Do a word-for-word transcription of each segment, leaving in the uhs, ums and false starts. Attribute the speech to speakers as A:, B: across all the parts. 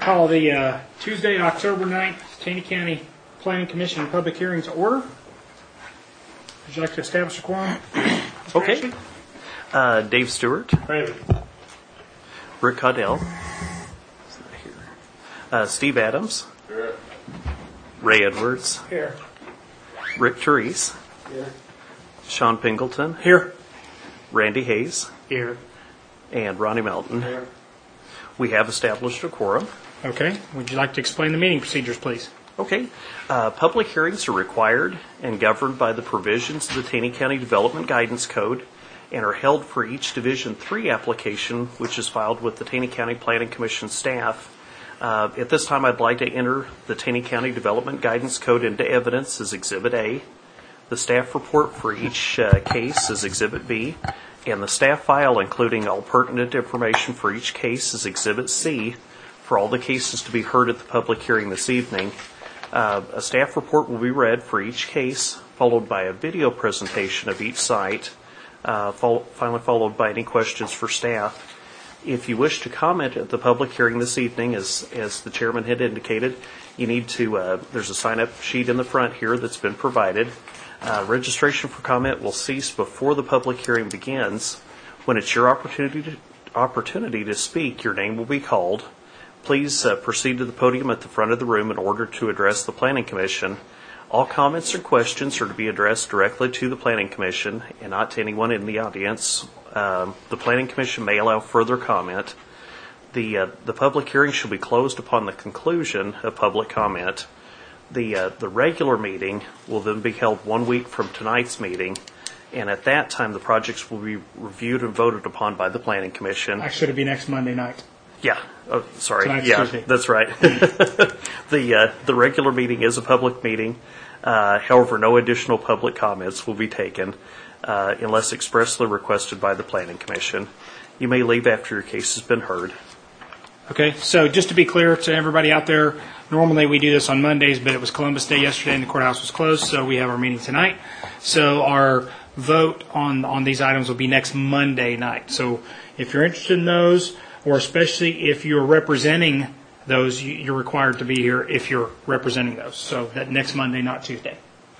A: call the uh, Tuesday, October ninth, Taney County Planning Commission public hearing to order. Would you like to establish a quorum?
B: Okay. Uh, Dave Stewart.
A: Present.
B: Rick Caudell. Uh, Steve Adams.
C: Here.
B: Ray Edwards.
A: Here.
B: Rick Therese.
C: Here.
B: Sean Pingleton.
A: Here.
B: Randy Hayes.
A: Here.
B: And Ronnie Melton.
C: Here.
B: We have established a quorum.
A: Okay. Would you like to explain the meeting procedures, please?
B: Okay. Uh, public hearings are required and governed by the provisions of the Taney County Development Guidance Code and are held for each Division three application, which is filed with the Taney County Planning Commission staff. Uh, at this time, I'd like to enter the Taney County Development Guidance Code into evidence as Exhibit A. The staff report for each uh, case is Exhibit B, and the staff file, including all pertinent information for each case, is Exhibit C for all the cases to be heard at the public hearing this evening. Uh, a staff report will be read for each case, followed by a video presentation of each site, uh, fo- finally followed by any questions for staff. If you wish to comment at the public hearing this evening, as as the chairman had indicated, you need to, uh, there's a sign-up sheet in the front here that's been provided. Uh, registration for comment will cease before the public hearing begins. When it's your opportunity to, opportunity to speak, your name will be called. Please uh, proceed to the podium at the front of the room in order to address the Planning Commission. All comments or questions are to be addressed directly to the Planning Commission and not to anyone in the audience. Um, the Planning Commission may allow further comment. The uh, the public hearing shall be closed upon the conclusion of public comment. The uh, the regular meeting will then be held one week from tonight's meeting, and at that time the projects will be reviewed and voted upon by the Planning Commission.
A: Actually, it'll be next Monday night.
B: Yeah. Oh, sorry.
A: Tonight's
B: yeah,
A: Tuesday.
B: That's right. the uh, the regular meeting is a public meeting. Uh, however, no additional public comments will be taken uh, unless expressly requested by the Planning Commission. You may leave after your case has been heard.
A: Okay, so just to be clear to everybody out there, normally we do this on Mondays, but it was Columbus Day yesterday and the courthouse was closed, so we have our meeting tonight. So our vote on, on these items will be next Monday night. So if you're interested in those, or especially if you're representing those, you're required to be here if you're representing those. So that next Monday, not Tuesday.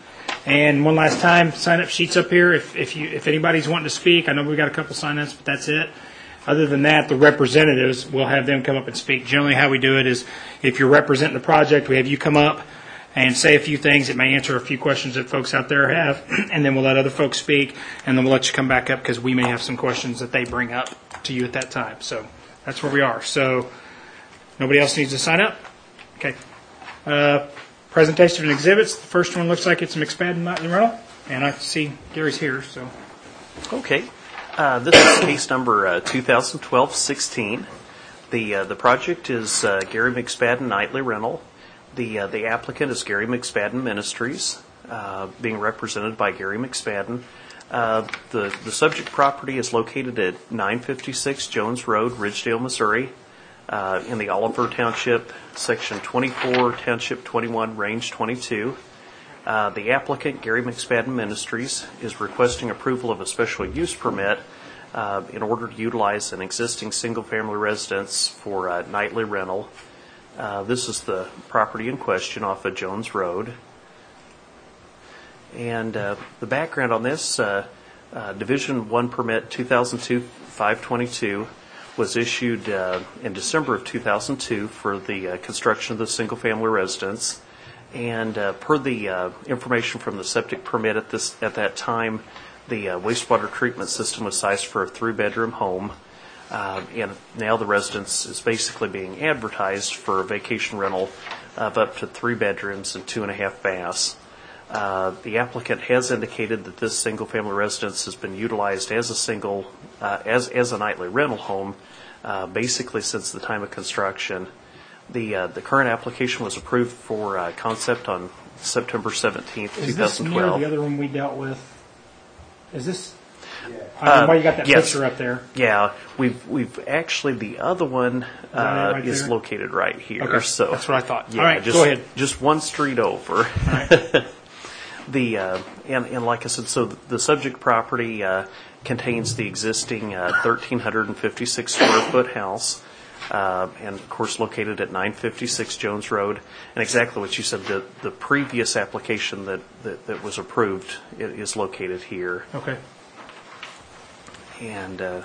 A: And one last time, sign-up sheets up here. If if you if anybody's wanting to speak, I know we got a couple sign-ups, but that's it. Other than that, the representatives, we'll have them come up and speak. Generally, how we do it is if you're representing the project, we have you come up and say a few things. It may answer a few questions that folks out there have, and then we'll let other folks speak, and then we'll let you come back up because we may have some questions that they bring up to you at that time. So that's where we are. So nobody else needs to sign up? Okay. Uh, presentation of exhibits. The first one looks like it's a McSpadden Nightly Rental, and I see Gary's here. So
B: Okay. Uh, this is case number uh, two thousand twelve sixteen. The uh, the project is uh, Gary McSpadden Nightly Rental. The uh, the applicant is Gary McSpadden Ministries, uh, being represented by Gary McSpadden. Uh, the the subject property is located at nine fifty-six Jones Road, Ridgedale, Missouri, uh, in the Oliver Township, Section twenty-four, Township twenty-one, Range twenty-two. Uh, the applicant, Gary McSpadden Ministries, is requesting approval of a special use permit uh, in order to utilize an existing single-family residence for uh, nightly rental. Uh, this is the property in question off of Jones Road. And uh, the background on this, uh, uh, Division one permit two thousand two dash five twenty-two was issued uh, in December of two thousand two for the uh, construction of the single-family residence. And uh, per the uh, information from the septic permit at this at that time, the uh, wastewater treatment system was sized for a three-bedroom home. Uh, and now the residence is basically being advertised for a vacation rental of up to three bedrooms and two and a half baths. Uh, the applicant has indicated that this single-family residence has been utilized as a single, uh, as as a nightly rental home, uh, basically since the time of construction. The uh, the current application was approved for uh, concept on September seventeenth,
A: is
B: two
A: this
B: thousand
A: near
B: twelve.
A: the other one we dealt with? Is this?
C: Yeah.
A: I don't know
B: Uh,
A: why you got that
B: yes.
A: picture up there.
B: Yeah, we've we've actually the other one
A: that
B: uh,
A: right
B: is
A: there?
B: located right here.
A: Okay,
B: So
A: that's what I thought.
B: Yeah,
A: All right,
B: just,
A: go ahead.
B: Just one street over.
A: All right.
B: the uh, and and like I said, so the subject property uh, contains the existing uh, one thousand three hundred fifty-six square foot house. uh, and of course located at nine fifty-six Jones Road. And exactly what you said, the, the previous application that, that, that was approved i- is located here.
A: Okay.
B: And uh,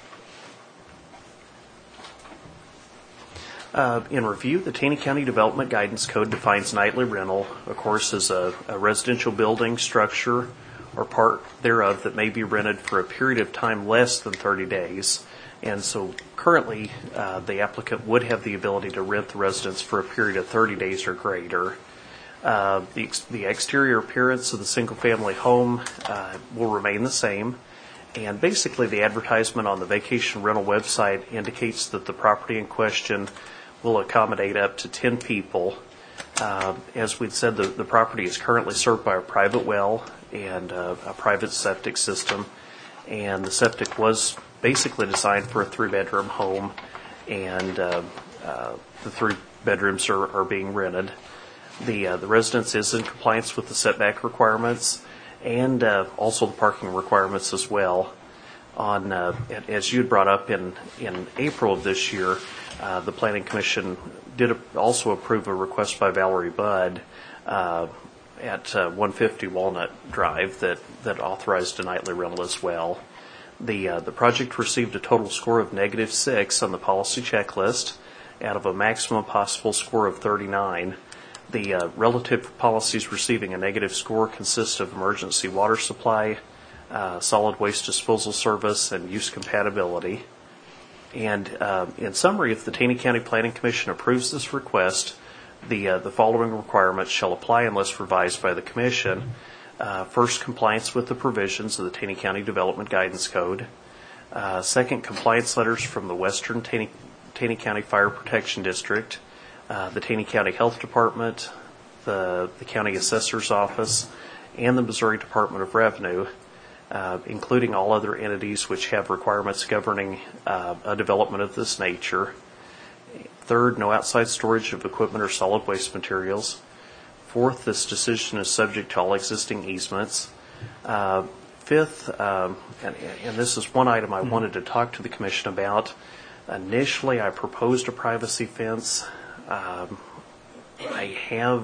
B: uh, in review, the Taney County Development Guidance Code defines nightly rental, of course, as a, a residential building, structure, or part thereof that may be rented for a period of time less than thirty days. And so currently, uh, the applicant would have the ability to rent the residence for a period of thirty days or greater. Uh, the, ex- the exterior appearance of the single-family home uh, will remain the same. And basically, the advertisement on the vacation rental website indicates that the property in question will accommodate up to ten people. Uh, as we'd said, the, the property is currently served by a private well and uh, a private septic system. And the septic was basically designed for a three-bedroom home, and uh, uh, the three bedrooms are, are being rented. The, uh, the residence is in compliance with the setback requirements and uh, also the parking requirements as well. On uh, as you had brought up in, in April of this year, uh, the Planning Commission did also approve a request by Valerie Budd uh, at uh, one fifty Walnut Drive that, that authorized a nightly rental as well. The uh, the project received a total score of negative six on the policy checklist out of a maximum possible score of thirty-nine. The uh, relative policies receiving a negative score consist of emergency water supply, uh, solid waste disposal service, and use compatibility. And uh, in summary, if the Taney County Planning Commission approves this request, the uh, the following requirements shall apply unless revised by the Commission. Uh, first, compliance with the provisions of the Taney County Development Guidance Code. Uh, second, compliance letters from the Western Taney, Taney County Fire Protection District, uh, the Taney County Health Department, the, the County Assessor's Office, and the Missouri Department of Revenue, uh, including all other entities which have requirements governing uh, a development of this nature. Third, no outside storage of equipment or solid waste materials. Fourth, this decision is subject to all existing easements. Uh, fifth, um, and, and this is one item I wanted to talk to the Commission about. Initially, I proposed a privacy fence. Um, I have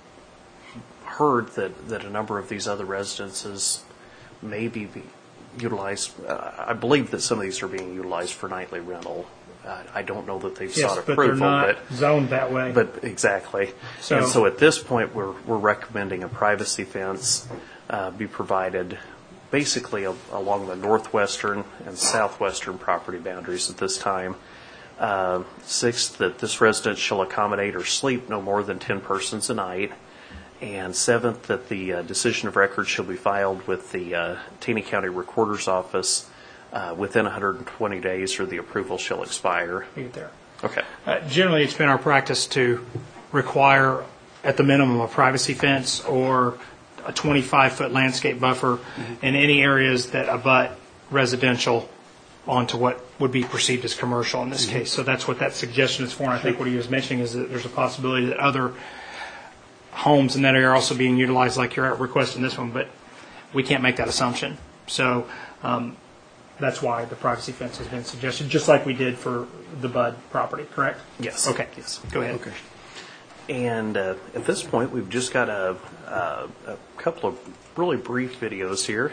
B: heard that, that a number of these other residences may be be utilized. Uh, I believe that some of these are being utilized for nightly rental. Uh, I don't know that they've
A: Yes,
B: sought
A: but they're
B: approval,
A: not
B: but
A: zoned that way.
B: But exactly.
A: So-
B: and so at this point, we're we're recommending a privacy fence uh, be provided basically a, along the northwestern and southwestern property boundaries at this time. Uh, sixth, that this residence shall accommodate or sleep no more than ten persons a night. And seventh, that the uh, decision of record shall be filed with the uh, Taney County Recorder's Office uh, within one hundred twenty days, or the approval shall expire.
A: You get there.
B: Okay.
A: Uh, generally, it's been our practice to require, at the minimum, a privacy fence or a twenty-five foot landscape buffer mm-hmm. in any areas that abut residential onto what would be perceived as commercial in this mm-hmm. case. So that's what that suggestion is for. And I think what he was mentioning is that there's a possibility that other homes in that area are also being utilized like you're requesting this one, but we can't make that assumption. So um, that's why the privacy fence has been suggested, just like we did for the Bud property, correct?
B: Yes.
A: Okay.
B: Yes.
A: Go ahead.
B: Okay. And uh, at this point, we've just got a, a, a couple of really brief videos here.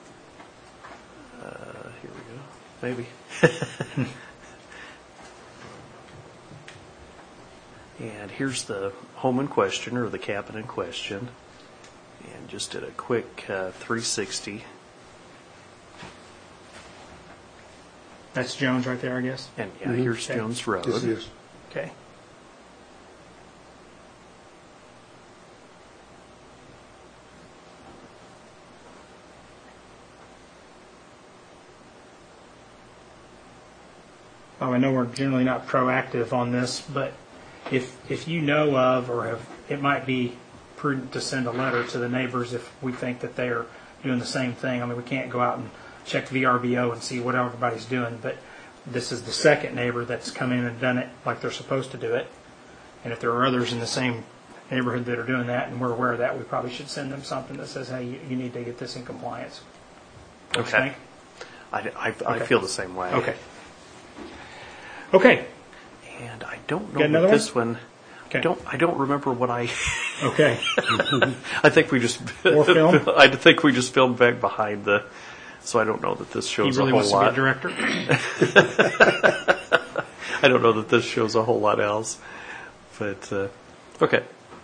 B: Uh, here we go. Maybe. And here's the home in question, or the cabin in question. And just did a quick uh, three sixty.
A: That's Jones right there, I guess.
B: And yeah,
C: Mm-hmm.
B: here's
A: Okay.
B: Jones Road.
C: Yes, it is.
A: Okay. Oh, I know we're generally not proactive on this, but if if you know of, or have, it might be prudent to send a letter to the neighbors if we think that they are doing the same thing. I mean, we can't go out and check V R B O and see what everybody's doing, but this is the second neighbor that's come in and done it like they're supposed to do it. And if there are others in the same neighborhood that are doing that, and we're aware of that, we probably should send them something that says, hey, you, you need to get this in compliance. What do you
B: Okay.
A: think?
B: I, I, I
A: Okay.
B: feel the same way.
A: Okay. Okay.
B: And I don't know
A: Got another
B: what this one.
A: Okay.
B: I don't. I don't remember what I.
A: Okay.
B: I think we just.
A: More film?
B: I think we just filmed back behind the. So I don't know that this
A: He
B: shows
A: really
B: a whole
A: wants to
B: lot.
A: be a director.
B: I don't know that this shows a whole lot else, but uh, okay.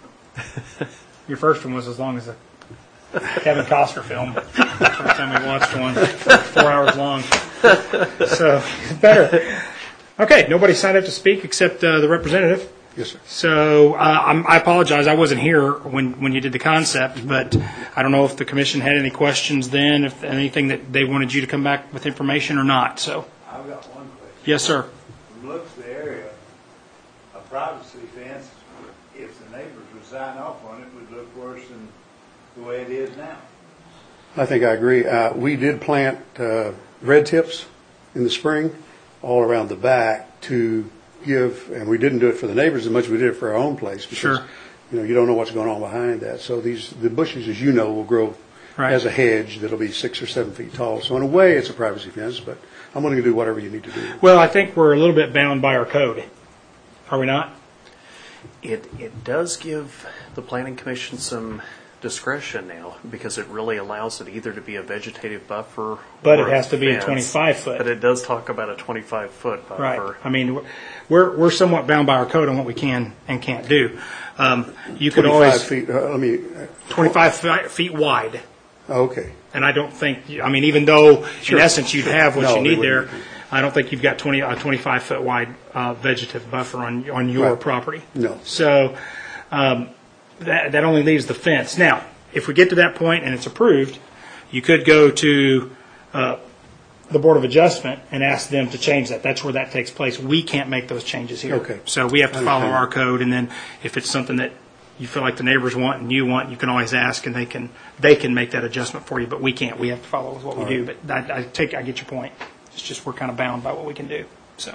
A: Your first one was as long as a Kevin Costner film. First time we watched one, four hours long. So better. Okay, nobody signed up to speak except uh, the representative.
C: Yes, sir.
A: So uh, I'm, I apologize. I wasn't here when, when you did the concept, but I don't know if the commission had any questions then, if anything that they wanted you to come back with information or not. So
D: I've got one question.
A: yes, sir.
D: From the looks of the area, a privacy fence, if the neighbors would sign off on it, would look worse than the way it is now.
C: I think I agree. Uh, we did plant uh, red tips in the spring all around the back to give, and we didn't do it for the neighbors as much as we did it for our own place. Because,
A: Sure.
C: you know, you don't know what's going on behind that. So these the bushes, as you know, will grow
A: Right.
C: as a hedge that'll be six or seven feet tall. So in a way, it's a privacy fence, but I'm willing to do whatever you need to do.
A: Well, I think we're a little bit bound by our code. Are we not?
B: It it does give the planning commission some discretion now because it really allows it either to be a vegetative buffer,
A: But
B: or
A: it has to be a
B: fence.
A: twenty-five foot.
B: But it does talk about a twenty-five foot buffer.
A: Right. I mean, we're we're somewhat bound by our code on what we can and can't do. Um, you could
C: twenty-five
A: always
C: feet. Uh, let me. Uh,
A: twenty-five fi- feet wide,
C: okay.
A: and I don't think. I mean, even though
C: Sure.
A: in essence you'd have what
C: No,
A: you
C: they
A: need
C: wouldn't.
A: there, I don't think you've got twenty a twenty-five foot wide uh, vegetative buffer on on your
C: Right.
A: property.
C: No.
A: So um, that that only leaves the fence. Now, if we get to that point and it's approved, you could go to uh, the Board of Adjustment and ask them to change that. That's where that takes place. We can't make those changes here.
C: Okay.
A: So we have to follow
C: Understand.
A: our code, and then if it's something that you feel like the neighbors want and you want, you can always ask, and they can they can make that adjustment for you. But we can't. We have to follow what we do. But I, I take I get your point. It's just we're kind of bound by what we can do. So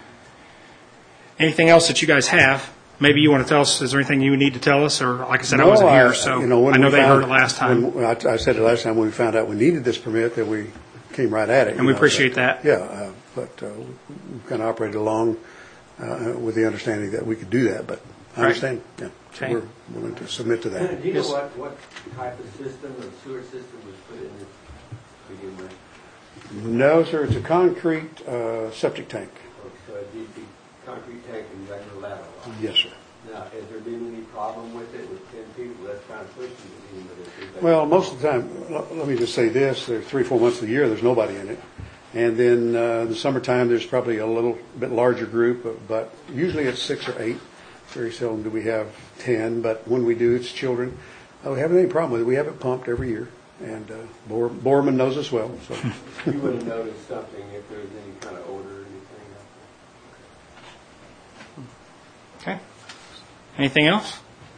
A: anything else that you guys have? Maybe you want to tell us, is there anything you need to tell us? Or, like I said, I
C: No,
A: wasn't
C: I-
A: here, so
C: you know, when
A: I know
C: we
A: they
C: found-
A: heard it last time.
C: when- I I said it last time, when we found out we needed this permit, that we came right at it.
A: And
C: you
A: we
C: know,
A: appreciate
C: but-
A: that.
C: Yeah, uh, but uh, we've kind of operated along uh, with the understanding that we could do that, but I
A: Right.
C: understand. Yeah, so
A: Okay.
C: we're willing to submit to that.
E: Do you know what, what type of system or sewer system was put in this to begin with?
C: No, sir, it's a concrete uh, septic tank.
E: Or so it'd be the concrete tank and regular lateral?
C: Yes, sir.
E: Now, has there been any problem with it with ten people? That's kind of pushing it in, but it's.
C: Well, most of the time, l- let me just say this, there's three, four months of the year, there's nobody in it. And then uh, the summertime, there's probably a little bit larger group, but- but usually it's six or eight. Very seldom do we have ten, but when we do, it's children. Uh, We haven't any problem with it. We have it pumped every year, and uh, Bor- Borman knows us well, so.
E: You wouldn't notice something if there was any kind of odor or anything out
A: Okay. Anything else?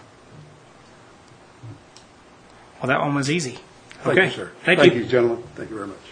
A: Well, that one was easy.
C: Thank
A: Okay.
C: you, sir.
A: Thank
C: Thank
A: you.
C: you, gentlemen. Thank you very much.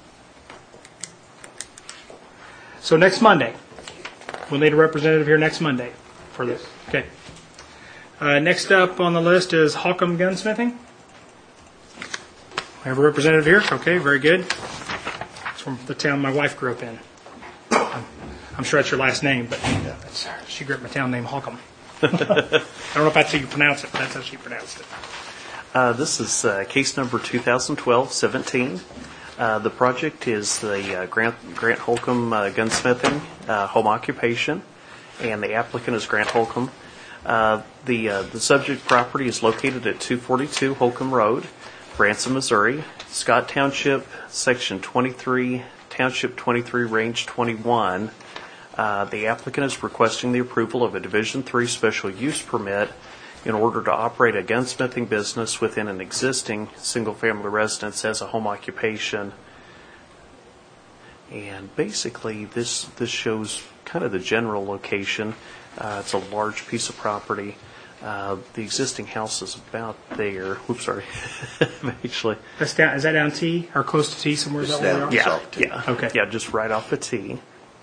A: So next Monday, we'll need a representative here next Monday for this. Okay. Uh, next up on the list is Holcomb Gunsmithing. We have a representative here. Okay, very good. It's from the town my wife grew up in. I'm, I'm sure that's your last name, but uh, it's, she grew up in a town named Holcomb. I don't know if that's how you pronounce it, but that's how she pronounced it.
B: Uh, this is uh, case number two thousand twelve seventeen. Uh, the project is the uh, Grant, Grant Holcomb uh, Gunsmithing uh, home occupation, and the applicant is Grant Holcomb. Uh, the uh, the subject property is located at two forty-two Holcomb Road, Branson, Missouri, Scott Township, Section twenty-three, Township twenty-three, Range twenty-one. Uh, the applicant is requesting the approval of a Division three special use permit in order to operate a gunsmithing business within an existing single-family residence as a home occupation. And basically, this this shows kind of the general location. Uh, it's a large piece of property. Uh, the existing house is about there. Oops, sorry. Actually,
A: That's down, is that down T or close to T somewhere? Is that where we are?
B: yeah, yeah,
A: Okay.
B: yeah, just right off the T.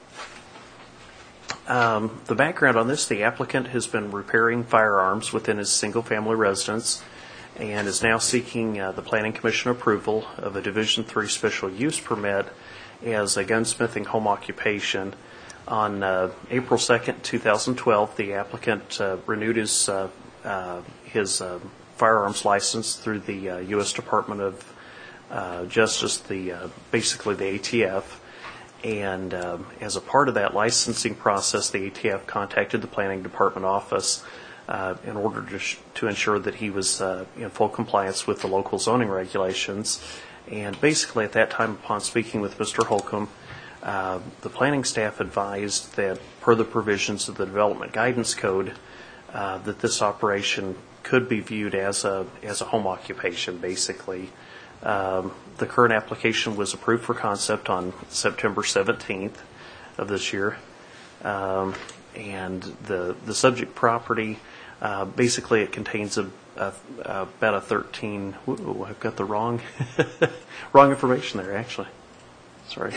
B: Um, the background on this: the applicant has been repairing firearms within his single-family residence, and is now seeking uh, the Planning Commission approval of a Division three special use permit as a gunsmithing home occupation. On uh, April second, two thousand twelve, the applicant uh, renewed his uh, uh, his uh, firearms license through the uh, U S Department of uh, Justice, the uh, basically the A T F. And um, as a part of that licensing process, the A T F contacted the Planning Department office uh, in order to, sh- to ensure that he was uh, in full compliance with the local zoning regulations. And basically at that time, upon speaking with Mister Holcomb, uh, the planning staff advised that per the provisions of the Development Guidance Code, uh, that this operation could be viewed as a as a home occupation, basically. Um, the current application was approved for concept on September seventeenth of this year. Um, and the the subject property, uh, basically it contains a, a, a about a thirteen, ooh, I've got the wrong, wrong information there actually. Sorry.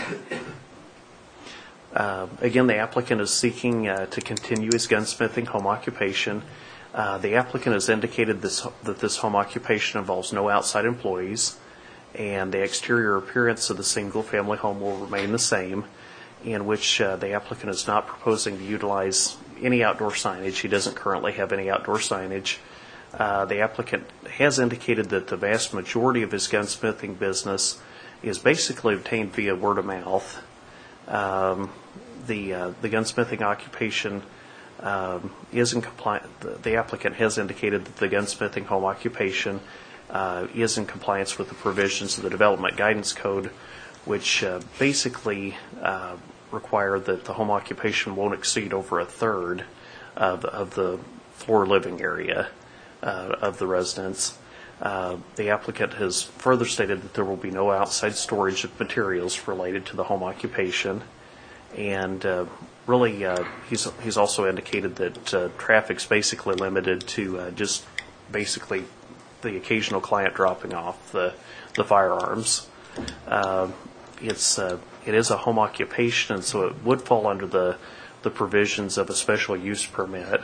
B: Uh, again, the applicant is seeking uh, to continue his gunsmithing home occupation. Uh, the applicant has indicated this, that this home occupation involves no outside employees, and the exterior appearance of the single-family home will remain the same, in which uh, the applicant is not proposing to utilize any outdoor signage. He doesn't currently have any outdoor signage. Uh, the applicant has indicated that the vast majority of his gunsmithing business is basically obtained via word of mouth. Um, the uh, the gunsmithing occupation um, is in compliance. The, the applicant has indicated that the gunsmithing home occupation uh, is in compliance with the provisions of the Development Guidance Code, which uh, basically uh, require that the home occupation won't exceed over a third of, of the floor living area uh, of the residence. Uh, the applicant has further stated that there will be no outside storage of materials related to the home occupation, and uh, really uh, he's he's also indicated that uh, traffic's basically limited to uh, just basically the occasional client dropping off the the firearms. Uh, it's uh, it is a home occupation, and so it would fall under the the provisions of a special use permit,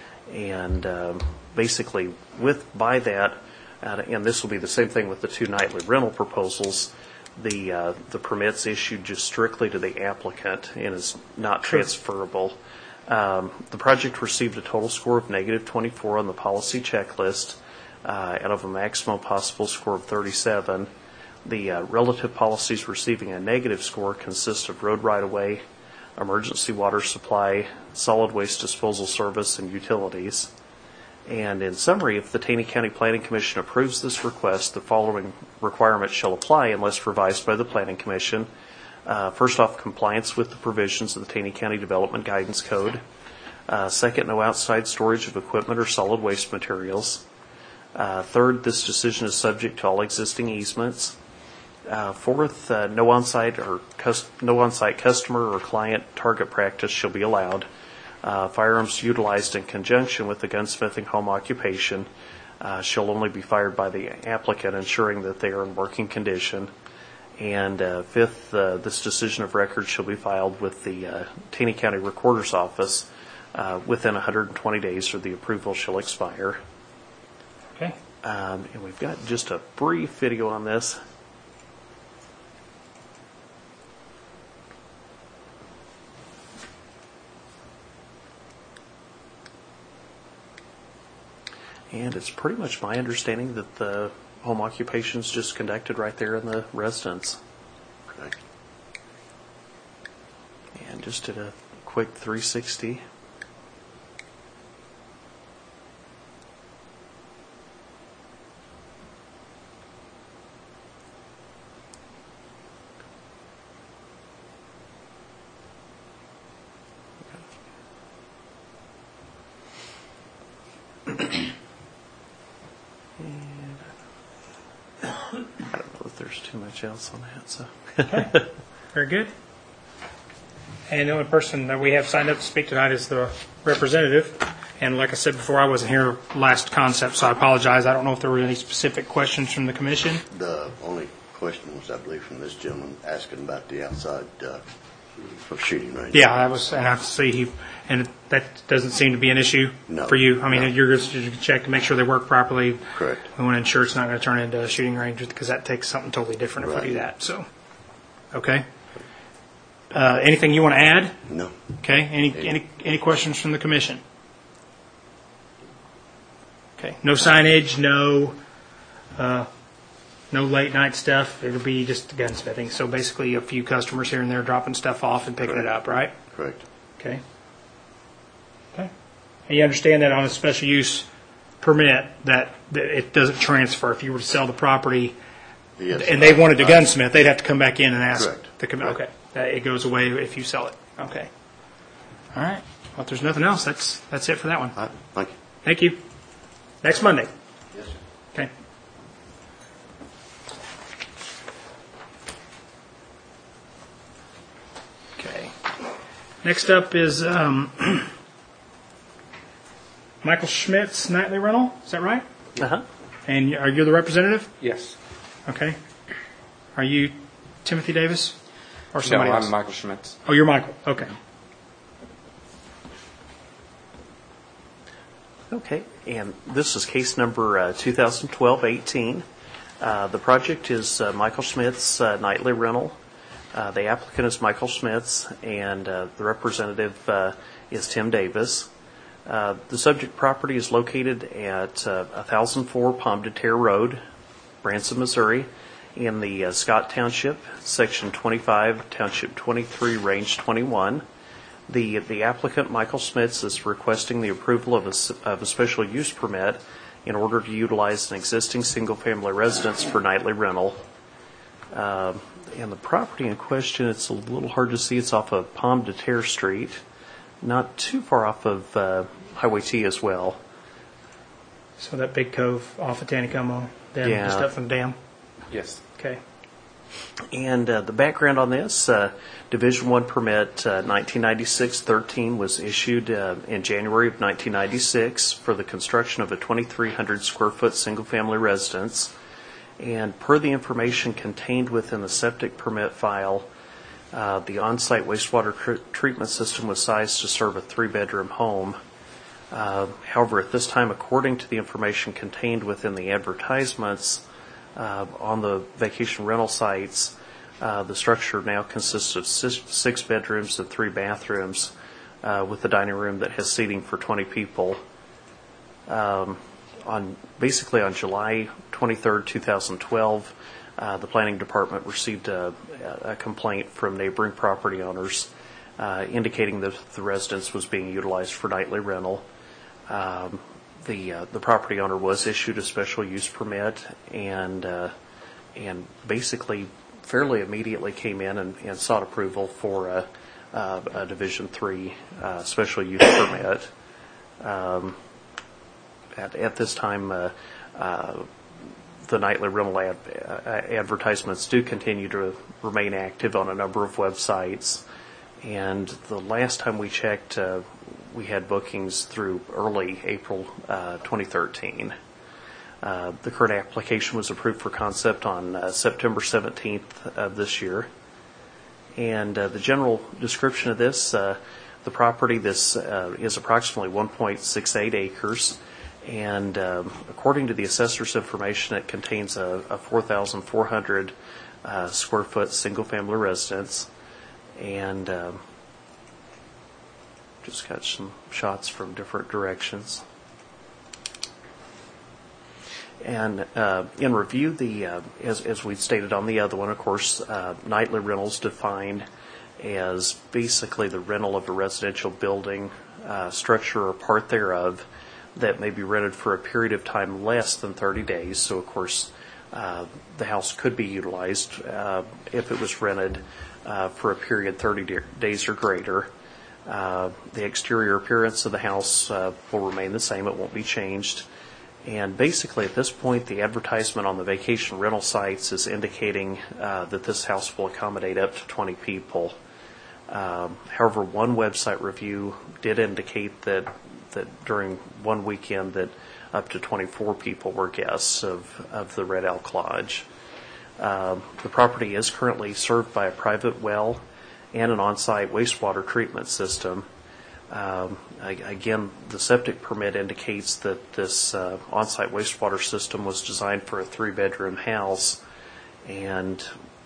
B: and um, basically with by that. Uh, and this will be the same thing with the two nightly rental proposals. The uh, the permit's issued just strictly to the applicant and is not transferable. Um, the project received a total score of negative twenty-four on the policy checklist uh, out of a maximum possible score of thirty-seven. The uh, relative policies receiving a negative score consist of road right-of-way, emergency water supply, solid waste disposal service, and utilities. And in summary, if the Taney County Planning Commission approves this request, the following requirements shall apply unless revised by the Planning Commission. Uh, first off, compliance with the provisions of the Taney County Development Guidance Code. Uh, second, no outside storage of equipment or solid waste materials. Uh, third, this decision is subject to all existing easements. Uh, fourth, uh, no on-site or cus- no on-site customer or client target practice shall be allowed. Uh, firearms utilized in conjunction with the gunsmithing home occupation uh, shall only be fired by the applicant, ensuring that they are in working condition. And uh, fifth, uh, this decision of record shall be filed with the uh, Taney County Recorder's Office uh, within one hundred twenty days, or the approval shall expire.
A: Okay.
B: Um, and we've got just a brief video on this. And it's pretty much my understanding that the home occupation is just conducted right there in the residence.
F: Correct.
B: And just did a quick three sixty. Too much else on that, so.
A: Okay. Very good. And the only person that we have signed up to speak tonight is the representative. And like I said before, I wasn't here last concept, so I apologize. I don't know if there were any specific questions from the commission.
F: The only question was, I believe, from this gentleman asking about the outside uh, for shooting range.
A: Yeah, I was, and I see he, and that doesn't seem to be an issue
F: No,
A: for you. I mean,
F: no.
A: you're just to check to make sure they work properly.
F: Correct.
A: We want to ensure it's not going to turn into a shooting range, because that takes something totally different if we do
F: Right.
A: that. So, okay. Uh, anything you want to add?
F: No.
A: Okay. Any, any, any questions from the commission? Okay. No signage, no, uh, no late night stuff. It'll be just gunsmithing. So basically a few customers here and there dropping stuff off and picking it up, right?
F: Correct.
A: Okay. Okay. And you understand that on a special use permit that, that it doesn't transfer. If you were to sell the property
F: Yes.
A: and they wanted a
F: I-
A: gunsmith, they'd have to come back in and ask
F: Correct.
A: to come.
F: Correct.
A: Okay. That, it goes away if you sell it. Okay. All right. Well, if there's nothing else, that's that's it for that one.
F: All right, thank you.
A: Thank you. Next Monday.
F: Yes, sir.
A: Okay. Okay. Next up is um, Michael Schmidt's nightly rental. Is that right?
B: Uh-huh.
A: And are you the representative?
G: Yes.
A: Okay. Are you Timothy Davis or
G: No,
A: somebody
G: I'm
A: else?
G: Michael Schmitz.
A: Oh, you're Michael. Okay.
B: Okay, and this is case number uh, twenty twelve eighteen. Uh, the project is uh, Michael Schmidt's uh, nightly rental. Uh, the applicant is Michael Schmitz, and uh, the representative uh, is Tim Davis. Uh, the subject property is located at uh, one thousand four Pomme de Terre Road, Branson, Missouri, in the uh, Scott Township, Section twenty-five, Township twenty-three, Range twenty-one. The the applicant, Michael Schmitz, is requesting the approval of a, s- of a special use permit in order to utilize an existing single-family residence for nightly rental. Um, and the property in question, it's a little hard to see. It's off of Pomme de Terre Street, not too far off of uh, Highway T as well.
A: So that big cove off of Taneycomo, then
B: Yeah.
A: just up from the dam.
G: Yes.
A: Okay.
B: And uh, the background on this, uh, Division One permit uh, nineteen ninety-six thirteen was issued uh, in January of nineteen ninety-six for the construction of a twenty-three hundred square foot single-family residence. And per the information contained within the septic permit file, uh, the on-site wastewater tr- treatment system was sized to serve a three-bedroom home. Uh, however, at this time, according to the information contained within the advertisements, Uh, on the vacation rental sites, uh, the structure now consists of six, six bedrooms and three bathrooms, uh, with the dining room that has seating for twenty people. Um, on basically on July twenty-third, twenty twelve, uh, the planning department received a, a complaint from neighboring property owners uh, indicating that the residence was being utilized for nightly rental. Um, The uh, the property owner was issued a special use permit, and uh, and basically fairly immediately came in and, and sought approval for a, a, a Division Three uh, special use permit. Um, at, at this time, uh, uh, the nightly rental ad, uh, advertisements do continue to remain active on a number of websites, and the last time we checked, Uh, we had bookings through early April uh, twenty thirteen. Uh, the current application was approved for concept on uh, September seventeenth of this year. And uh, the general description of this, uh, the property, this uh, is approximately one point six eight acres. And um, according to the assessor's information, it contains a, a four thousand four hundred uh, square foot single-family residence. And um, just got some shots from different directions. And uh, in review, the uh, as, as we stated on the other one, of course, uh, nightly rentals defined as basically the rental of a residential building, uh, structure, or part thereof that may be rented for a period of time less than thirty days. So, of course, uh, the house could be utilized uh, if it was rented uh, for a period thirty days or greater. Uh, the exterior appearance of the house uh, will remain the same. It won't be changed. And basically, at this point, the advertisement on the vacation rental sites is indicating uh, that this house will accommodate up to twenty people. Um, however, one website review did indicate that that during one weekend that up to twenty-four people were guests of, of the Red Elk Lodge. Um, the property is currently served by a private well and an on-site wastewater treatment system. Um, again, the septic permit indicates that this uh, on-site wastewater system was designed for a three-bedroom house, and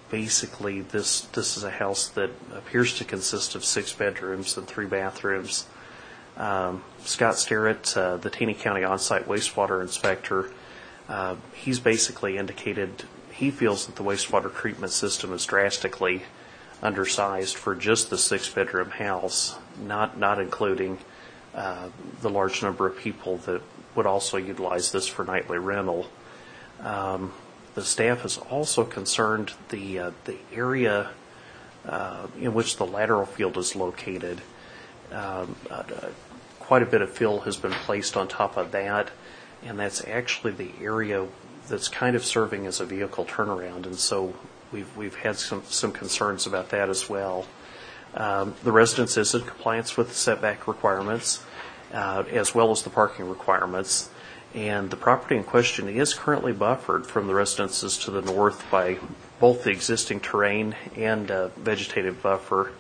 B: basically, this this is a house that appears to consist of six bedrooms and three bathrooms. Um, Scott Sterrett, uh, the Taney County on-site wastewater inspector, uh, he's basically indicated he feels that the wastewater treatment system is drastically undersized for just the six-bedroom house, not not including uh, the large number of people that would also utilize this for nightly rental. Um, the staff is also concerned the uh, the area uh, in which the lateral field is located. Um, uh, quite a bit of fill has been placed on top of that, and that's actually the area that's kind of serving as a vehicle turnaround, and so we've we've had some some concerns about that as well. Um, the residence is in compliance with the setback requirements, uh, as well as the parking requirements, and the property in question is currently buffered from the residences to the north by both the existing terrain and uh, vegetative buffer.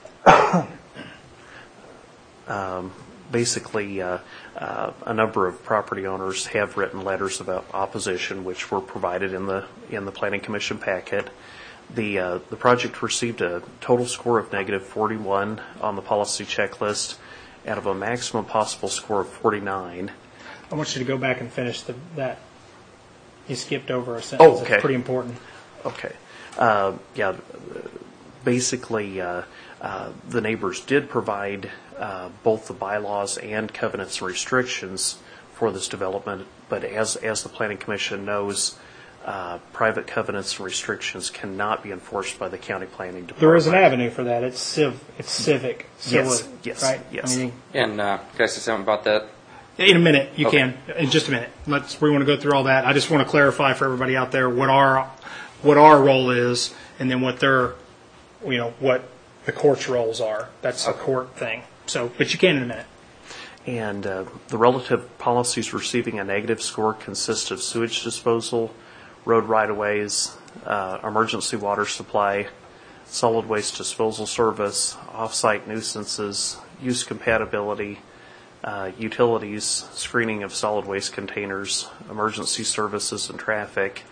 B: um, Basically, uh, uh, a number of property owners have written letters about opposition, which were provided in the in the Planning Commission packet. The uh, the project received a total score of negative forty-one on the policy checklist, out of a maximum possible score of forty-nine.
A: I want you to go back and finish the, that. You skipped over a sentence.
B: Oh, okay.
A: It's pretty important.
B: Okay. Uh, yeah. Basically, uh, uh, the neighbors did provide uh, both the bylaws and covenants and restrictions for this development, but as as the Planning Commission knows, uh, private covenants and restrictions cannot be enforced by the county planning department.
A: There is an avenue for that. It's civ. It's civic.
B: Yes.
A: Civic,
B: Yes.
A: Right.
B: Yes.
A: I mean,
G: And uh, can I say something about that?
A: in a minute, you
G: Okay.
A: can. In just a minute. Let's. We want to go through all that. I just want to clarify for everybody out there what our what our role is, and then what their, you know, what the court's roles are. That's a court thing. So, but you can in a minute.
B: And uh, the relative policies receiving a negative score consist of sewage disposal, road right-of-ways, uh, emergency water supply, solid waste disposal service, off-site nuisances, use compatibility, uh, utilities, screening of solid waste containers, emergency services, and traffic.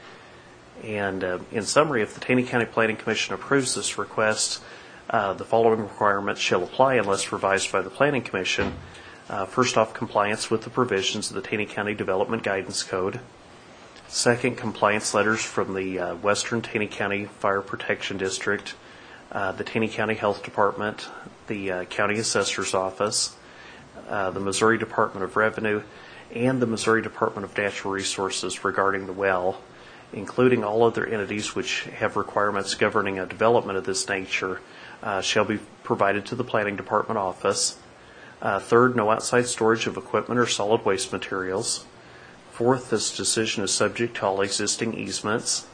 B: And uh, in summary, if the Taney County Planning Commission approves this request, uh, the following requirements shall apply unless revised by the Planning Commission. Uh, first off, compliance with the provisions of the Taney County Development Guidance Code. Second, compliance letters from the uh, Western Taney County Fire Protection District, uh, the Taney County Health Department, the uh, County Assessor's Office, uh, the Missouri Department of Revenue, and the Missouri Department of Natural Resources regarding the well, including all other entities which have requirements governing a development of this nature, uh, shall be provided to the Planning Department office. Uh, third, no outside storage of equipment or solid waste materials. Fourth, this decision is subject to all existing easements.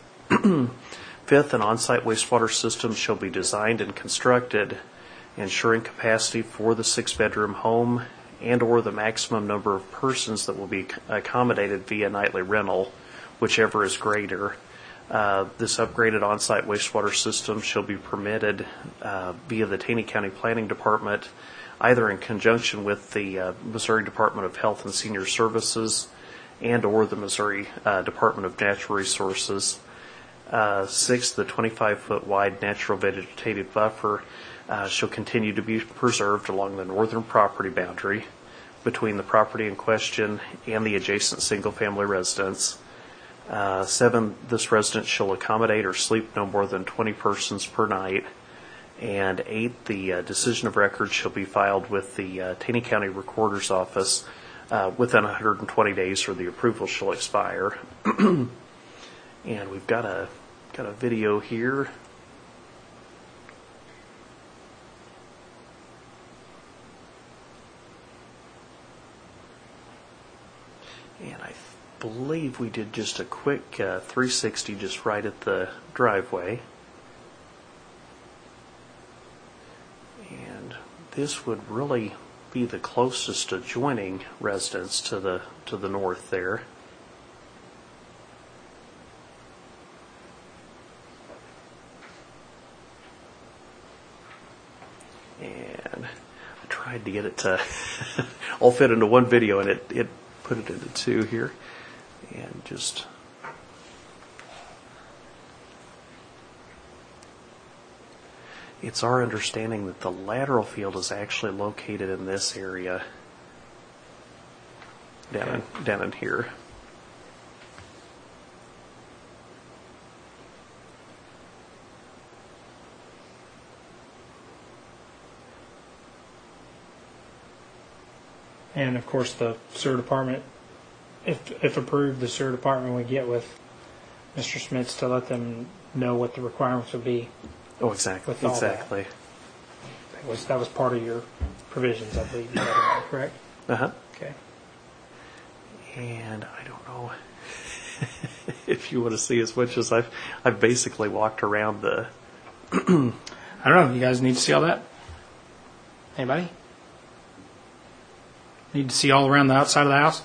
B: Fifth, an on-site wastewater system shall be designed and constructed, ensuring capacity for the six-bedroom home and or the maximum number of persons that will be accommodated via nightly rental, whichever is greater. Uh, this upgraded on-site wastewater system shall be permitted uh, via the Taney County Planning Department, either in conjunction with the uh, Missouri Department of Health and Senior Services and or the Missouri uh, Department of Natural Resources. Uh, sixth, the twenty-five foot wide natural vegetative buffer uh, shall continue to be preserved along the northern property boundary between the property in question and the adjacent single-family residence. Uh, seven, this residence shall accommodate or sleep no more than twenty persons per night. And eight, the uh, decision of record shall be filed with the uh, Taney County Recorder's Office uh, within one hundred twenty days, or the approval shall expire. And we've got a got a video here. And I believe we did just a quick uh, three sixty just right at the driveway. And this would really be the closest adjoining residence to the to the north there. And I tried to get it to all fit into one video, and it, it put it into two here. And just It's our understanding that the lateral field is actually located in this area down, in, down in here.
A: And of course, the sewer department, if if approved, the sewer department would get with Mister Smith's to let them know what the requirements would be.
B: Oh, exactly.
A: With all
B: Exactly.
A: That was that was part of your provisions, I believe. You had in there, correct?
B: Uh huh.
A: Okay.
B: And I don't know if you want to see as much as I've I've basically walked around the.
A: I don't know. You guys need to see all that? Anybody? Need to see all around the outside of the house?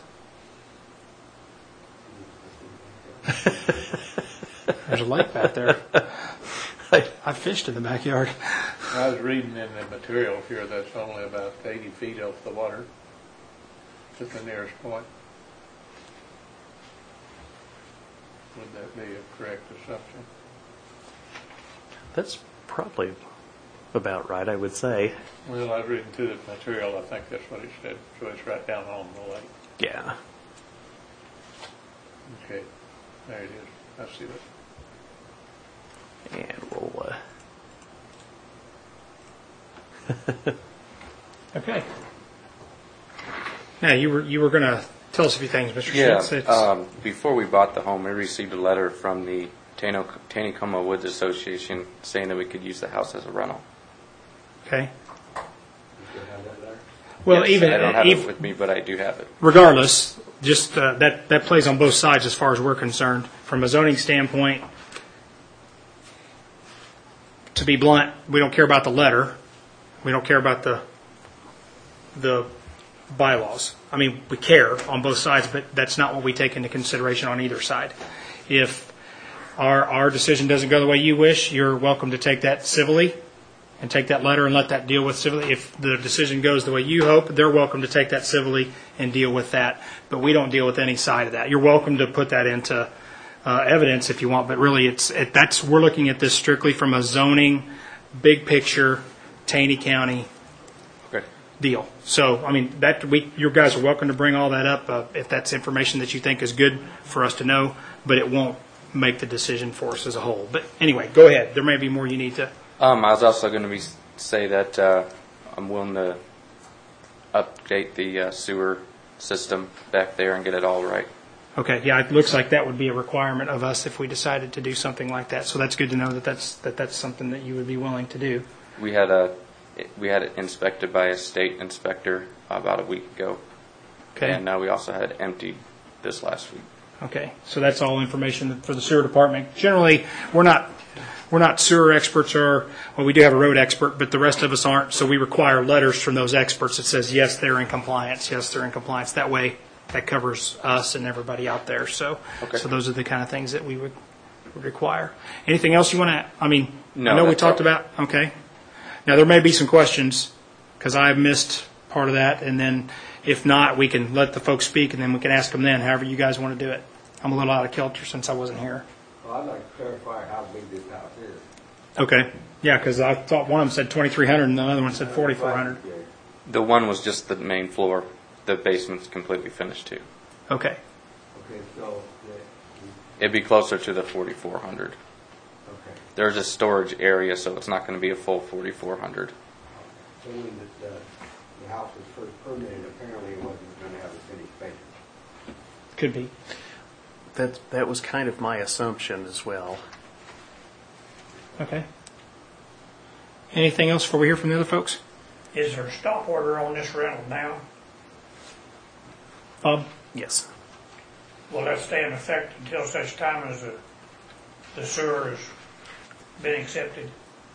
A: There's a lake back there. I fished in the backyard.
H: I was reading in the material here that's only about eighty feet off the water to the nearest point. Would that be a correct assumption?
B: That's probably about right, I would say.
H: Well, I was reading through the material. I think that's what it said. So it's right down on the lake.
B: Yeah.
H: Okay, there it is. I see that.
B: And we'll. Uh...
A: Okay. Now you were you were going to tell us a few things, Mister
G: Yeah.
A: Schmitz. It's-
G: Um, before we bought the home, we received a letter from the Tano- Taneycomo Woods Association saying that we could use the house as a rental.
A: Okay.
E: You still have that there?
A: Well,
G: Yes,
A: even
G: I don't have
A: even
G: it with me, but I do have it.
A: regardless, just uh, that that plays on both sides as far as we're concerned. From a zoning standpoint, to be blunt, we don't care about the letter. We don't care about the the bylaws. I mean, we care on both sides, but that's not what we take into consideration on either side. If our our decision doesn't go the way you wish, you're welcome to take that civilly and take that letter and let that deal with civilly. If the decision goes the way you hope, they're welcome to take that civilly and deal with that. But we don't deal with any side of that. You're welcome to put that into uh, evidence if you want, but really, it's it, that's we're looking at this strictly from a zoning, big picture, Taney County
G: Okay.
A: deal. So, I mean, that we, you guys are welcome to bring all that up uh, if that's information that you think is good for us to know, but it won't make the decision for us as a whole. But anyway, go ahead. There may be more you need to.
G: Um, I was also going to be say that uh, I'm willing to update the uh, sewer system back there and get it all right.
A: Okay, yeah, it looks like that would be a requirement of us if we decided to do something like that. So that's good to know that that's that that's something that you would be willing to do.
G: We had a we had it inspected by a state inspector about a week ago,
A: Okay.
G: and now we also had it emptied this last week.
A: Okay, so that's all information for the sewer department. Generally, we're not we're not sewer experts, or well, we do have a road expert, but the rest of us aren't. So we require letters from those experts that says yes, they're in compliance. Yes, they're in compliance. That way, that covers us and everybody out there. So,
G: Okay.
A: so those are the kind of things that we would, would require. Anything else you want to? I mean,
G: No,
A: I know we
G: that's
A: talked
G: all.
A: about. Okay. Now there may be some questions because I missed part of that, and then if not, we can let the folks speak, and then we can ask them then. However you guys want to do it. I'm a little out of kilter since I wasn't here.
E: Well, I'd like to clarify how big this house is.
A: Okay. Yeah, because I thought one of them said twenty-three hundred and the other one said forty-four hundred.
E: Yeah.
G: The one was just the main floor. The basement's completely finished too.
A: Okay.
E: Okay, so, yeah,
G: It'd be closer to the forty-four hundred.
E: okay.
G: There's a storage area, so it's not going to be a full forty-four hundred.
E: So when the, the, the house was first permitted, apparently it wasn't going to have a finished basement.
A: Could be.
B: That that was kind of my assumption as well.
A: Okay. Anything else before we hear from the other folks?
I: Is there a stop order on this rental now?
A: Bob?
B: Yes.
I: Will that stay in effect until such time as the, the sewer has been accepted?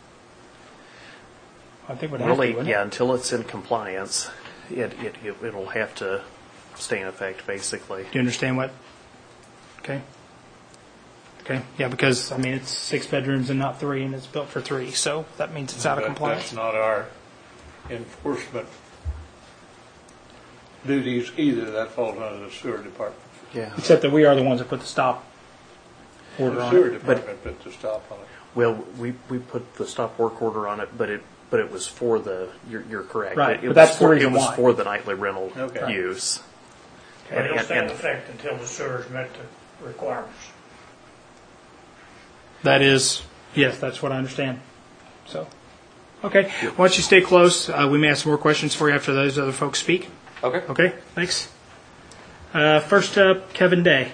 A: I think we'd have to,
B: Really,
A: wouldn't it?
B: yeah. Until it's in compliance, it, it it it'll have to stay in effect, basically.
A: Do you understand what? Okay. Okay. Yeah, because, I mean, it's six bedrooms and not three, and it's built for three, so that means it's out of
H: But
A: compliance.
H: That's not our enforcement duties either. That falls under the sewer department.
B: Yeah.
A: Except that we are the ones that put the stop order
H: The
A: on
H: sewer
A: it.
H: department put the stop on it.
B: Well, we, we put the stop work order on it, but it but it was for the. You're, you're correct.
A: Right,
B: It,
A: but
B: was
A: that's the
B: for,
A: reason
B: It was
A: why.
B: for the nightly rental
H: Okay.
B: use.
I: But it'll
B: And-
I: stay in
B: and-
I: effect until the sewers met the requirements.
A: That is, yes, that's what I understand. So, okay. Why don't you stay close? Uh, we may have some more questions for you after those other folks speak.
G: Okay.
A: Okay, thanks. Uh, first up, Kevin Day.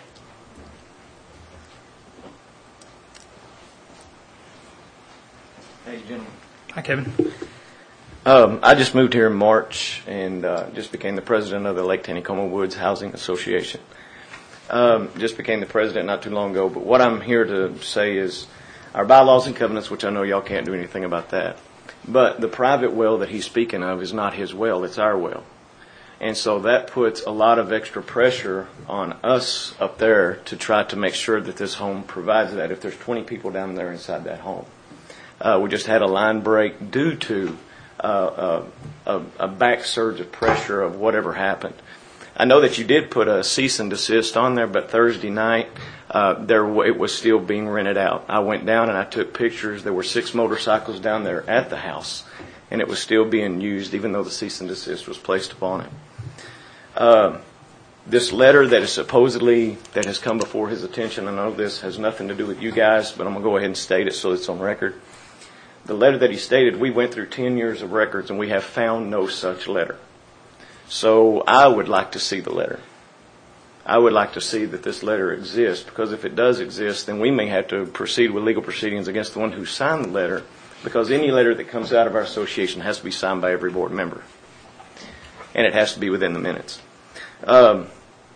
J: Hey, gentlemen.
A: Hi, Kevin.
J: Um, I just moved here in March and uh, just became the president of the Lake Taneycomo Woods Housing Association. Um, just became the president not too long ago, but what I'm here to say is our bylaws and covenants, which I know y'all can't do anything about that, but the private well that he's speaking of is not his well, it's our well. And so that puts a lot of extra pressure on us up there to try to make sure that this home provides that if there's twenty people down there inside that home. Uh, we just had a line break due to uh, a, a back surge of pressure of whatever happened. I know that you did put a cease and desist on there, but Thursday night uh, there it was still being rented out. I went down and I took pictures. There were six motorcycles down there at the house, and it was still being used, even though the cease and desist was placed upon it. Uh, this letter that is supposedly that has come before his attention, I know this has nothing to do with you guys, but I'm going to go ahead and state it so it's on record. The letter that he stated, we went through ten years of records and we have found no such letter. So I would like to see the letter. I would like to see that this letter exists, because if it does exist, then we may have to proceed with legal proceedings against the one who signed the letter, because any letter that comes out of our association has to be signed by every board member. And it has to be within the minutes. Um,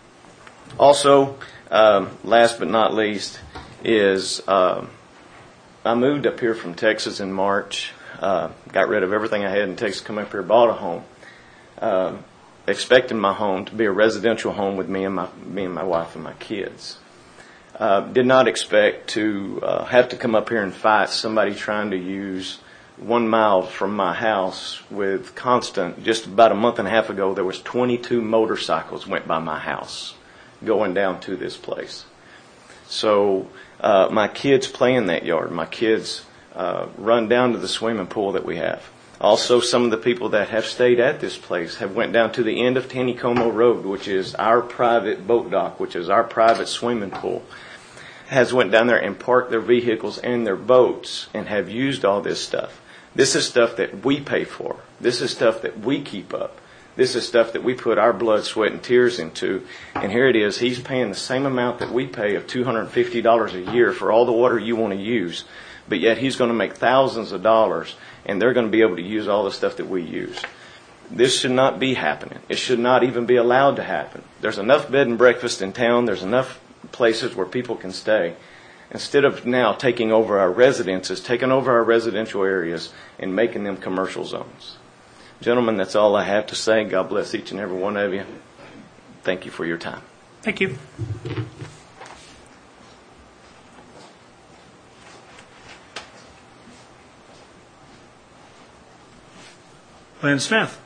J: also, um, last but not least, is um, I moved up here from Texas in March, uh, got rid of everything I had in Texas, come up here, bought a home. Um, expecting my home to be a residential home with me and my me and my wife and my kids. Uh, did not expect to uh, have to come up here and fight somebody trying to use one mile from my house with constant. Just about a month and a half ago, there was twenty-two motorcycles went by my house going down to this place. So uh, my kids play in that yard. My kids uh, run down to the swimming pool that we have. Also, some of the people that have stayed at this place have went down to the end of Taneycomo Road, which is our private boat dock, which is our private swimming pool, has went down there and parked their vehicles and their boats and have used all this stuff. This is stuff that we pay for. This is stuff that we keep up. This is stuff that we put our blood, sweat, and tears into. And here it is. He's paying the same amount that we pay of two hundred fifty dollars a year for all the water you want to use. But yet he's going to make thousands of dollars, and they're going to be able to use all the stuff that we use. This should not be happening. It should not even be allowed to happen. There's enough bed and breakfast in town. There's enough places where people can stay. Instead of now taking over our residences, taking over our residential areas and making them commercial zones. Gentlemen, that's all I have to say. God bless each and every one of you. Thank you for your time.
A: Thank you. Lynn Smith.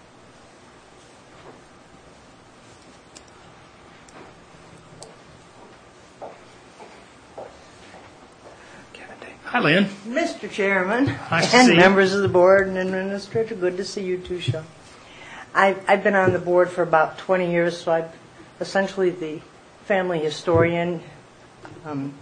A: Hi, Lynn.
K: Mister Chairman
A: Nice to
K: and
A: see you.
K: members of the board and administrator, good to see you too, Sean. I've, I've been on the board for about twenty years, so I'm essentially the family historian. Um,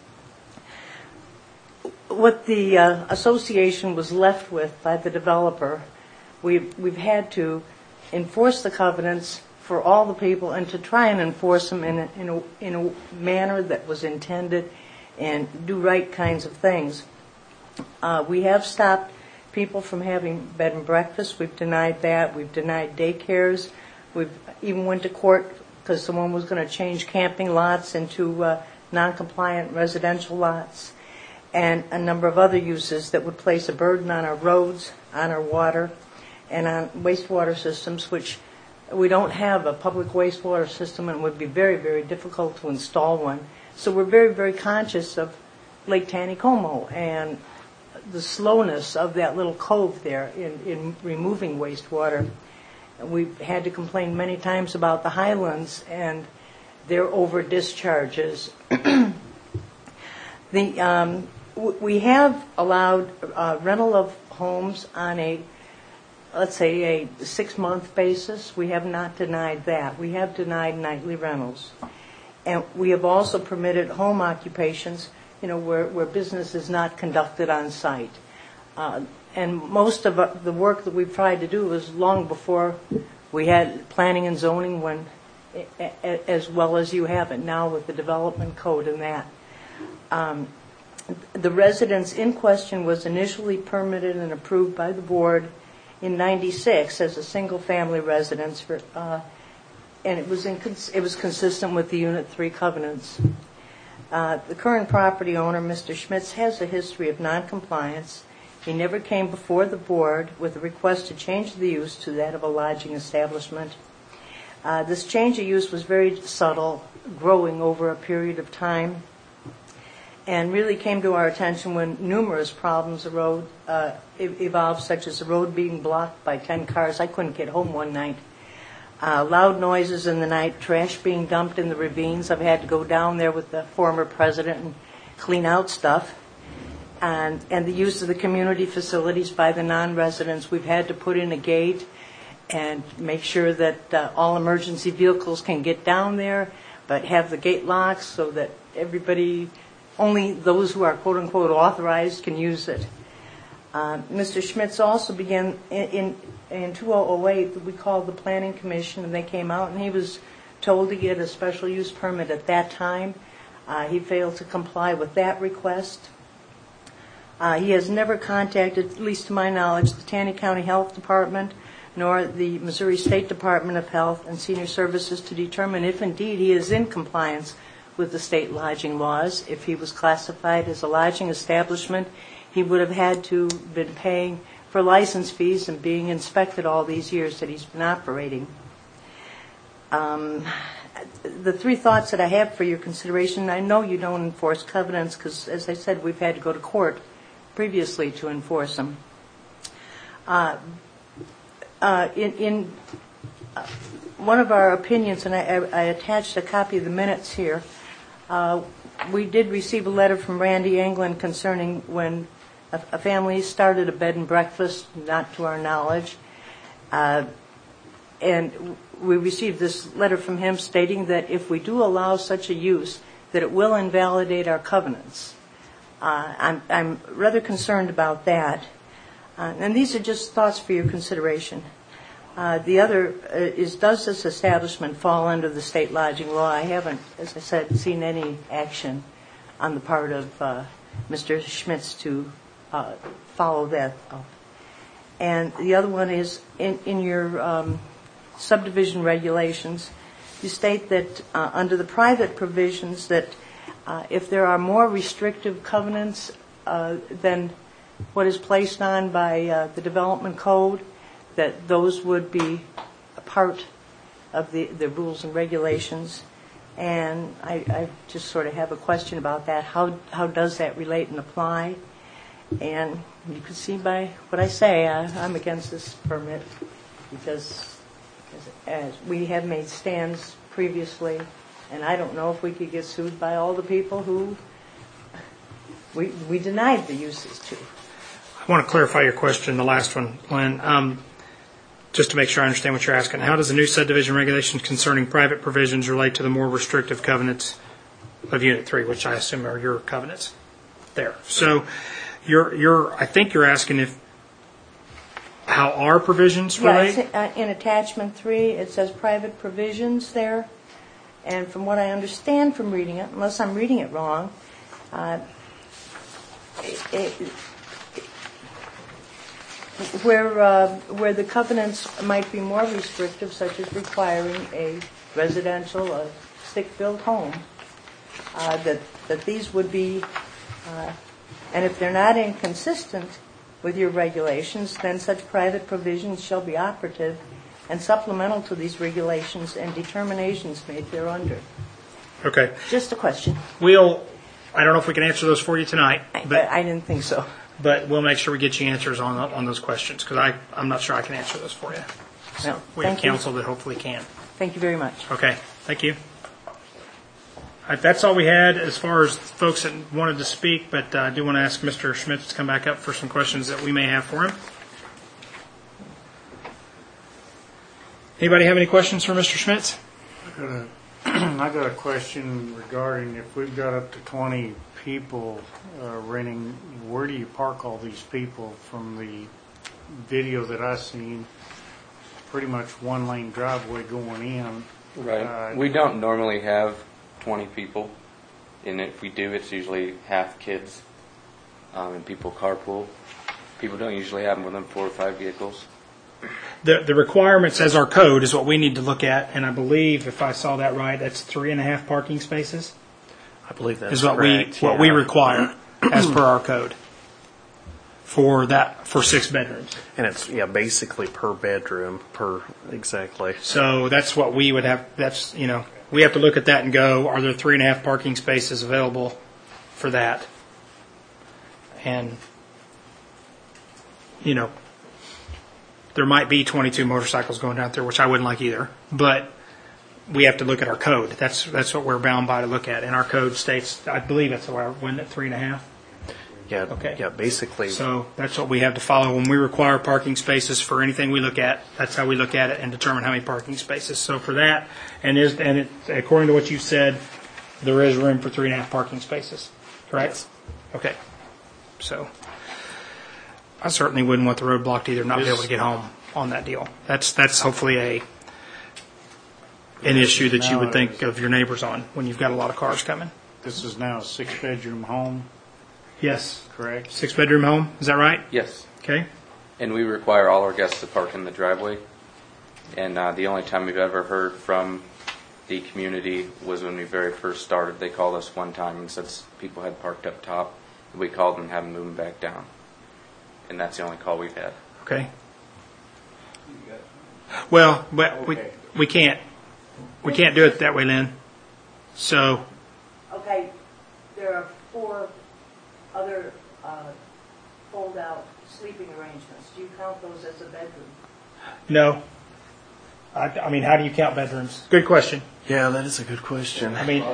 K: what the uh, association was left with by the developer, we've, we've had to enforce the covenants for all the people and to try and enforce them in a, in a, in a manner that was intended and do right kinds of things. Uh, we have stopped people from having bed and breakfast. We've denied that. We've denied daycares. We've even went to court because someone was going to change camping lots into uh, non-compliant residential lots, and a number of other uses that would place a burden on our roads, on our water, and on wastewater systems, which we don't have a public wastewater system, and it would be very, very difficult to install one. So we're very, very conscious of Lake Taneycomo and the slowness of that little cove there in, in removing wastewater. We've had to complain many times about the Highlands and their over discharges. the um, w- we have allowed uh, rental of homes on a, let's say, a six-month basis. We have not denied that. We have denied nightly rentals. And we have also permitted home occupations, you know, where, where business is not conducted on site. Uh, and most of uh, the work that we've tried to do was long before we had planning and zoning, when, a, a, as well as you have it now with the development code and that. Um, the residence in question was initially permitted and approved by the board in ninety-six as a single-family residence for. Uh, and it was in, it was consistent with the Unit three covenants. Uh, the current property owner, Mister Schmitz, has a history of noncompliance. He never came before the board with a request to change the use to that of a lodging establishment. Uh, this change of use was very subtle, growing over a period of time, and really came to our attention when numerous problems arose, uh, evolved, such as the road being blocked by ten cars. I couldn't get home one night. Uh, loud noises in the night, trash being dumped in the ravines. I've had to go down there with the former president and clean out stuff. And, and the use of the community facilities by the non-residents. We've had to put in a gate and make sure that uh, all emergency vehicles can get down there, but have the gate locked so that everybody, only those who are quote-unquote authorized can use it. Uh, Mister Schmitz also began in, in in two thousand eight, we called the Planning Commission, and they came out, and he was told to get a special use permit at that time. Uh, he failed to comply with that request. Uh, he has never contacted, at least to my knowledge, the Taney County Health Department, nor the Missouri State Department of Health and Senior Services to determine if indeed he is in compliance with the state lodging laws. If he was classified as a lodging establishment, he would have had to been paying for license fees and being inspected all these years that he's been operating. Um, the three thoughts that I have for your consideration, I know you don't enforce covenants because, as I said, we've had to go to court previously to enforce them. Uh, uh, in in uh, one of our opinions, and I, I attached a copy of the minutes here, uh, we did receive a letter from Randy England concerning when a, a family started a bed and breakfast, not to our knowledge, uh, and we received this letter from him stating that if we do allow such a use, that it will invalidate our covenants. Uh, I'm, I'm rather concerned about that. Uh, and these are just thoughts for your consideration. Uh, the other uh, is, does this establishment fall under the state lodging law? I haven't, as I said, seen any action on the part of uh, Mister Schmitz to uh, follow that up. And the other one is, in, in your um, subdivision regulations, you state that uh, under the private provisions that uh, if there are more restrictive covenants uh, than what is placed on by uh, the development code, that those would be a part of the, the rules and regulations. And I, I just sort of have a question about that. How how does that relate and apply? And you can see by what I say, I, I'm against this permit because as, as we have made stands previously, and I don't know if we could get sued by all the people who we we denied the uses to.
A: I want to clarify your question, the last one, Lynn. Um, just to make sure I understand what you're asking. How does the new subdivision regulations concerning private provisions relate to the more restrictive covenants of Unit three, which I assume are your covenants there? So you're, you're, I think you're asking if how our provisions relate?
K: Yeah, it's, uh, in attachment three, it says private provisions there. And from what I understand from reading it, unless I'm reading it wrong, uh, it, it, where uh, where the covenants might be more restrictive, such as requiring a residential, a stick-built home, uh, that that these would be, uh, and if they're not inconsistent with your regulations, then such private provisions shall be operative and supplemental to these regulations and determinations made thereunder.
A: Okay.
K: Just a question.
A: We'll, I don't know if we can answer those for you tonight, but
K: I, I didn't think so.
A: But we'll make sure we get you answers on on those questions because I I'm not sure I can answer those for you. So
K: no,
A: we have
K: thank you.
A: counsel that hopefully can.
K: Thank you very much.
A: Okay. Thank you. Uh, That's all we had as far as folks that wanted to speak, but uh, I do want to ask Mister Schmitz to come back up for some questions that we may have for him. Anybody have any questions for Mister Schmitz?
L: I got a, I got a question regarding if we've got up to twenty people uh, renting, where do you park all these people? From the video that I seen, pretty much one lane driveway going in.
G: Right.
L: Uh,
G: We don't normally have twenty people, and if we do, it's usually half kids, um, and people carpool. People don't usually have more than four or five vehicles.
A: The the requirements as our code is what we need to look at, and I believe, if I saw that right, that's three and a half parking spaces
B: I believe that's
A: is what
B: correct.
A: we what we
B: yeah.
A: require as per our code for that for six bedrooms.
B: And it's, yeah, basically per bedroom, per, exactly.
A: So that's what we would have. That's you know we have to look at that and go, are there three and a half parking spaces available for that? And you know. There might be twenty-two motorcycles going down there, which I wouldn't like either. But we have to look at our code. That's that's what we're bound by to look at. And our code states, I believe that's why wasn't it three and a half?
B: Yeah,
A: Okay.
B: yeah, basically.
A: So that's what we have to follow when we require parking spaces for anything we look at. That's how we look at it and determine how many parking spaces. So for that, and is and it, according to what you said, there is room for three and a half parking spaces. Correct?
B: Yes.
A: Okay. So. I certainly wouldn't want the road blocked either, not be able to get home on that deal. That's that's hopefully a an issue that you would think of your neighbors on when you've got a lot of cars coming.
L: This is now a six-bedroom home,
A: Yes.
L: correct?
A: Six bedroom home, is that right?
G: Yes.
A: Okay.
G: And we require all our guests to park in the driveway. And uh, the only time we've ever heard from the community was when we very first started. They called us one time and said people had parked up top. We called them and had them move them back down. And that's the only call we've had.
A: Okay. Well, but we we can't we can't do it that way, Lynn. So
K: Okay, there are four other uh, fold-out sleeping arrangements. Do you count those as a bedroom?
A: no. I, I mean, how do you count bedrooms? Good question.
B: Yeah, that is a good question.
A: I mean,
E: Got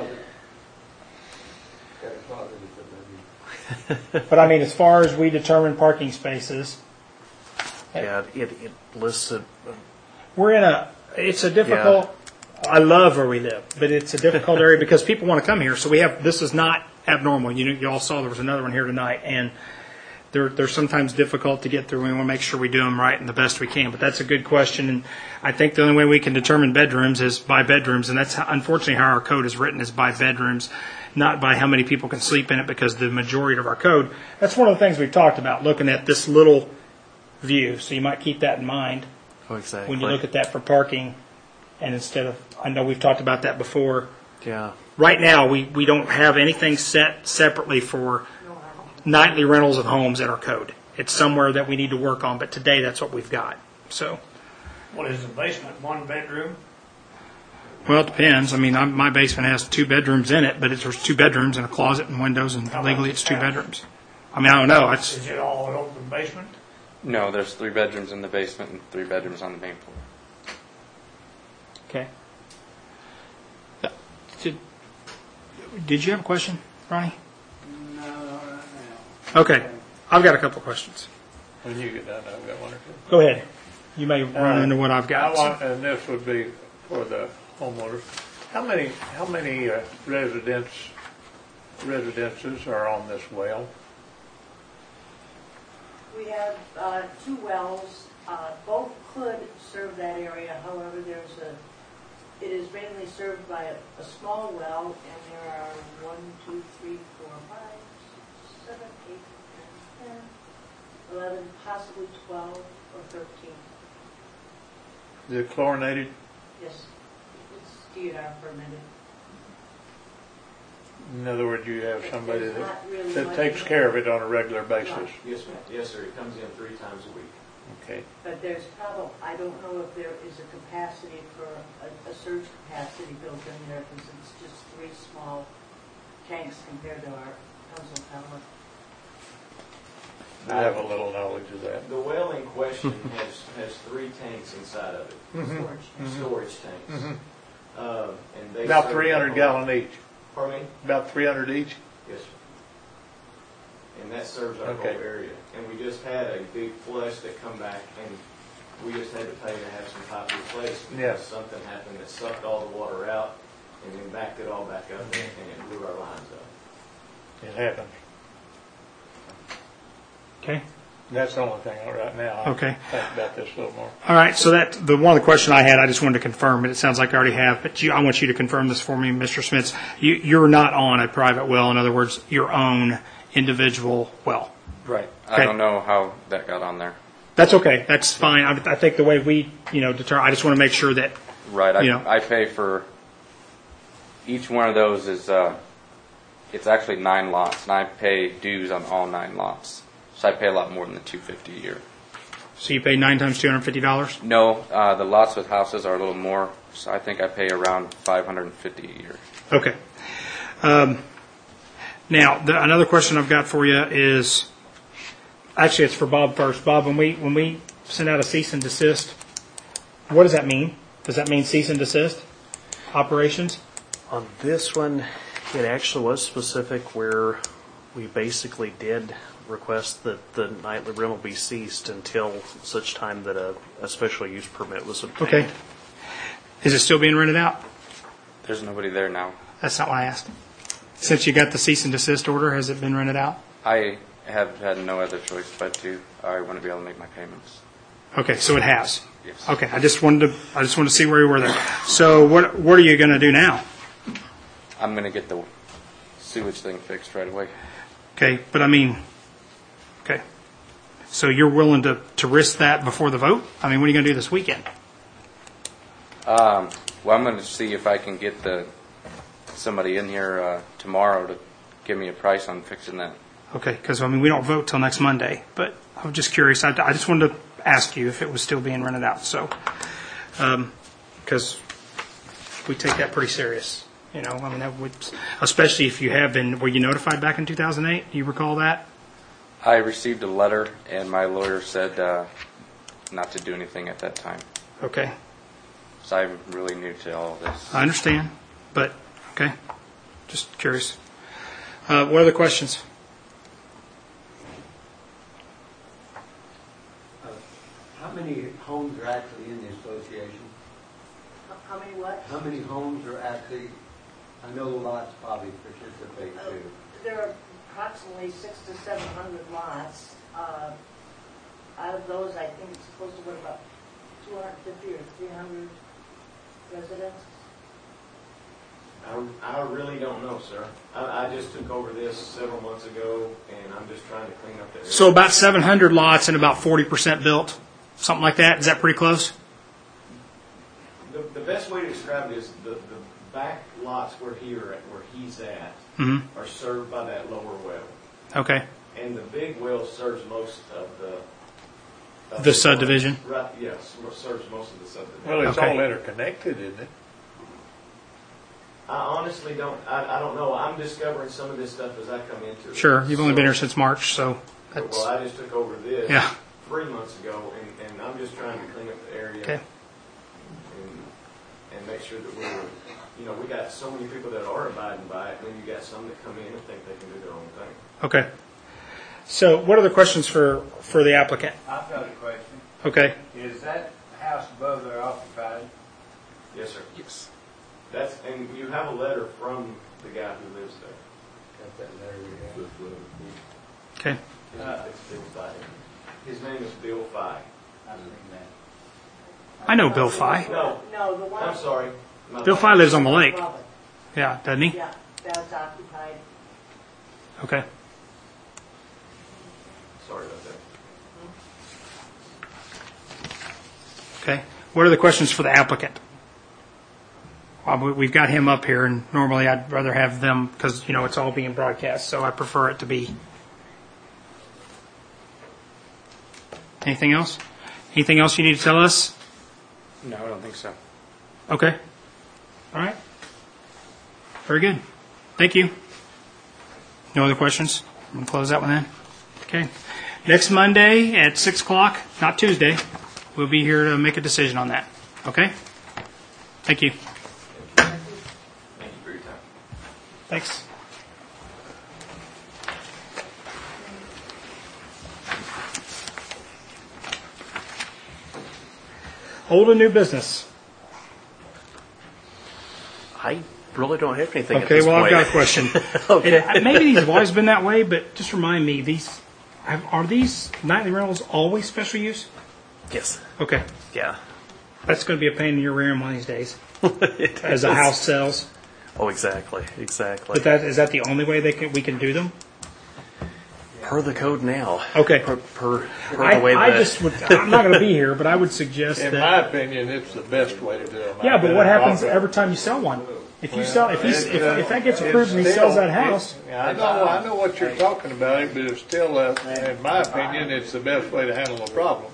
E: a closet, it's a bedroom.
A: but I mean, as far as we determine parking spaces,
B: Yeah, it, it lists it.
A: we're in a, it's a difficult, I love where we live, but it's a difficult area because people want to come here. So we have, this is not abnormal. You know, you all saw there was another one here tonight, and they're, they're sometimes difficult to get through. We want to make sure we do them right and the best we can. But that's a good question, and I think the only way we can determine bedrooms is by bedrooms, and that's how, unfortunately how our code is written, is by bedrooms, not by how many people can sleep in it, because the majority of our code, that's one of the things we've talked about, looking at this little view. So you might keep that in mind
B: Oh, exactly.
A: when you look at that for parking, and instead of, I know we've talked about that before.
B: Yeah.
A: Right now, we, we don't have anything set separately for nightly rentals of homes in our code. It's somewhere that we need to work on, but today that's what we've got. So,
I: What is the basement, one bedroom?
A: well, it depends. I mean, I'm, my basement has two bedrooms in it, but it's, there's two bedrooms and a closet and windows, and legally it's two bedrooms. I mean, I don't know. It's
I: Is it all an open basement?
G: No, there's three bedrooms in the basement and three bedrooms on the main floor.
A: okay. Did, did you have a question, Ronnie?
D: No, not right now.
A: Okay, I've got a couple questions.
H: When you get done, I've got one or two.
A: Go ahead. You may run
H: Uh,
A: into what I've got.
H: I want, and this would be for the homeowners. How many, how many uh, residents, residences are on this well?
K: We have uh, two wells. Uh, Both could serve that area. However, there's a, it is mainly served by a, a small well, and there are one, two, three, four, five, six, seven, eight, nine, ten, eleven, possibly twelve or thirteen.
H: Is it chlorinated?
K: Yes, it's D N R permitted.
H: In other words, you have somebody
K: There's
H: that,
K: not really
H: that
K: much
H: takes
K: in it.
H: care of it on a regular basis.
J: Yes, ma'am. Yes, sir. It comes in three times a week.
H: Okay.
K: But there's probably, I don't know if there is a capacity for a, a surge capacity built in there, because it's just three small tanks compared to our Council Tower.
H: I have a little knowledge of that.
J: The well in question has, has three tanks inside of it,
K: Storage tanks.
J: storage tanks.
H: Mhm.
J: Uh, and they
H: About
J: serve
H: three hundred
J: the
H: gallon each.
M: Pardon me?
H: About three hundred each?
M: Yes, sir. And that serves our
H: Okay.
M: whole area. And we just had a big flush that come back, and we just had to pay to have some pipe replaced. because
H: Yes.
M: Something happened that sucked all the water out and then backed it all back up, and and it blew our lines up.
H: It happens.
A: Okay.
H: That's the only thing right now. I
A: Okay.
H: Think about this a little more.
A: All right, so that, the one of the question I had, I just wanted to confirm, but it sounds like I already have, but you, I want you to confirm this for me, Mister Smits. You, you're not on a private well, in other words, your own individual well.
H: Right.
A: Okay.
G: I don't know how that got on there.
A: That's okay, that's fine. I, I think the way we, you know, determine, I just want to make sure that,
G: Right. I,
A: You know.
G: I pay for each one of those is uh, it's actually nine lots, and I pay dues on all nine lots. So I pay a lot more than the two fifty a year.
A: so you pay nine times two hundred fifty dollars?
G: No, uh, the lots with houses are a little more. So I think I pay around five hundred fifty a year.
A: Okay. Um, now, the, another question I've got for you is, actually, it's for Bob first. Bob, when we when we send out a cease and desist, what does that mean? Does that mean cease and desist operations?
B: On this one, it actually was specific where we basically did request that the nightly rental be ceased until such time that a, a special use permit was obtained.
A: Okay. Is it still being rented out?
G: There's nobody there now.
A: That's not what I asked. Since you got the cease and desist order, has it been rented out?
G: I have had no other choice but to. I want to be able to make my payments.
A: Okay, so it has.
G: Yes.
A: Okay, I just wanted to I just wanted to see where you were there. So what what are you going to do now?
G: I'm going to get the sewage thing fixed right away.
A: Okay, but I mean, okay. So you're willing to, to risk that before the vote? I mean, what are you going to do this weekend?
G: Um, well, I'm going to see if I can get the somebody in here uh, tomorrow to give me a price on fixing that.
A: Okay, because I mean, we don't vote till next Monday, but I was just curious. I, I just wanted to ask you if it was still being rented out. So, because we take that pretty serious, you know. I mean, that would, especially if you have been. Were you notified back in two thousand eight? Do you recall that?
G: I received a letter, and my lawyer said uh, not to do anything at that time.
A: Okay,
G: So I'm really new to all of this.
A: I understand, but okay, just curious. Uh, what other questions?
E: Uh, How many homes are actually in the association?
K: How many what?
E: How many homes are actually, I know lots probably participate
K: Uh,
E: too.
K: There are approximately six to seven hundred lots. Uh, Out of those, I think it's supposed to be about two hundred fifty or three hundred residents.
M: I, I really don't know, sir. I, I just took over this several months ago, and I'm just trying to clean up the area.
A: So about seven hundred lots and about forty percent built, something like that. Is that pretty close?
M: The, the best way to describe it is the, the back lots where here, where he's at,
A: Mm-hmm.
M: are served by that lower well.
A: Okay.
M: And the big well serves most of the... of
A: The subdivision?
M: Right, yes, serves most of the subdivision.
H: Well, it's
A: Okay.
H: all interconnected, isn't it?
M: I honestly don't, I, I don't know. I'm discovering some of this stuff as I come into it.
A: Sure. You've only been here
M: So-
A: since March, so that's
M: Well, I just took over this
A: Yeah.
M: three months ago, and, and I'm just trying to clean up the area.
A: Okay.
M: And, and make sure that we're, you know, we got so many people that are abiding by it, and then you got some that come in and think they can do their own thing.
A: okay. So, what are the questions for for the applicant?
D: I've got a question.
A: Okay.
D: Is that house above there occupied?
M: Yes, sir.
G: Yes.
M: That's, and you have a letter from the guy who lives there.
E: Got that letter we have.
A: Okay.
D: Uh,
M: It's Bill Fye. His name is Bill Fye.
D: I've seen that.
A: I know Bill Fye.
M: No,
K: No, the one.
M: I'm sorry. My
A: Bill
M: bad.
A: Fye lives on the lake.
K: above it.
A: Yeah, doesn't he?
K: Yeah, that's occupied.
A: Okay.
M: Sorry about that.
A: Okay. What are the questions for the applicant? Well, we- we've got him up here, and normally I'd rather have them because you know it's all being broadcast, so I prefer it to be. Anything else? Anything else you need to tell us?
G: No, I don't think so.
A: Okay. All right. Very good. Thank you. No other questions? I'm going to close that one then. Okay. Next Monday at six o'clock, not Tuesday, we'll be here to make a decision on that. Okay? Thank you.
M: Thank you for your time.
A: Thanks. Old and new business.
B: I really don't have anything at
A: Okay,
B: this
A: well,
B: point.
A: I've got a question.
B: Okay.
A: And maybe these have always been that way, but just remind me, these have- are these nightly rentals always special use?
B: Yes.
A: Okay.
B: Yeah.
A: That's going to be a pain in your rear end one of these days
B: It
A: as a
B: is.
A: house sells.
B: Oh, exactly. Exactly.
A: But that is that the only way they can we can do them?
B: Per the code now.
A: Okay.
B: Per, per, per
A: I,
B: the way
A: I
B: that.
A: just would, I'm not going to be here, but I would suggest
H: In
A: that.
H: my opinion, it's the best way to do it.
A: Yeah, but what happens every time you sell one? If you sell, if he's, if, if that gets approved and he sells that house,
H: I know, I know what you're talking about, but it's still, uh, in my opinion, it's the best way to handle the problem.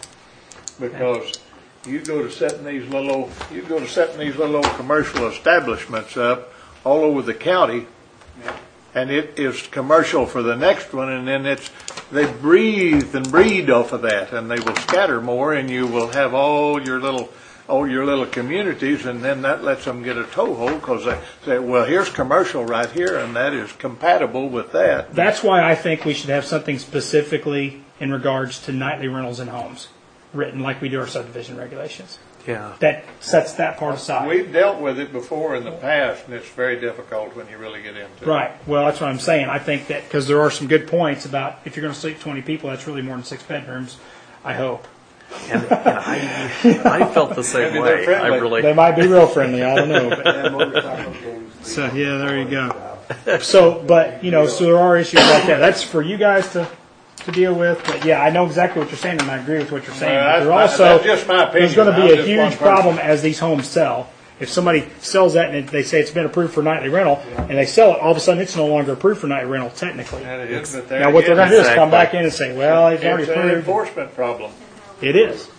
H: Because you go to setting these little, you go to setting these little commercial establishments up all over the county, and it is commercial for the next one, and then it's, they breathe and breed off of that, and they will scatter more, and you will have all your little, all your little communities, and then that lets them get a toehold, because they say, well, here's commercial right here, and that is compatible with that.
A: that's why I think we should have something specifically in regards to nightly rentals in homes, written like we do our subdivision regulations.
B: Yeah.
A: That sets that part aside.
H: We've dealt with it before in the past, and it's very difficult when you really get into it.
A: Right. Well, that's what I'm saying. I think that because there are some good points about if you're going to sleep twenty people, that's really more than six bedrooms. I hope.
B: And, and I, I felt the same
H: Maybe they're
B: way. I
H: friendly.
B: really.
A: They might be real friendly. I don't know. But,
E: And motorcycle games.
A: so yeah, there you go. So, but you know, so there are issues like that. That's for you guys to to deal with. But yeah, I know exactly what you're saying, and I agree with what you're saying.
H: Well,
A: But there
H: that's
A: also
H: my- that's just my opinion.
A: there's going to
H: I'm
A: be a
H: just
A: huge
H: one person.
A: problem as these homes sell. If somebody sells that and they say it's been approved for nightly rental, and they sell it, all of a sudden it's no longer approved for nightly rental technically.
H: And it is, but there
A: Now what they're going
H: again,
A: to do is come
B: Exactly.
A: back in and say, well, it's already
H: it's an
A: approved.
H: enforcement problem.
A: It is.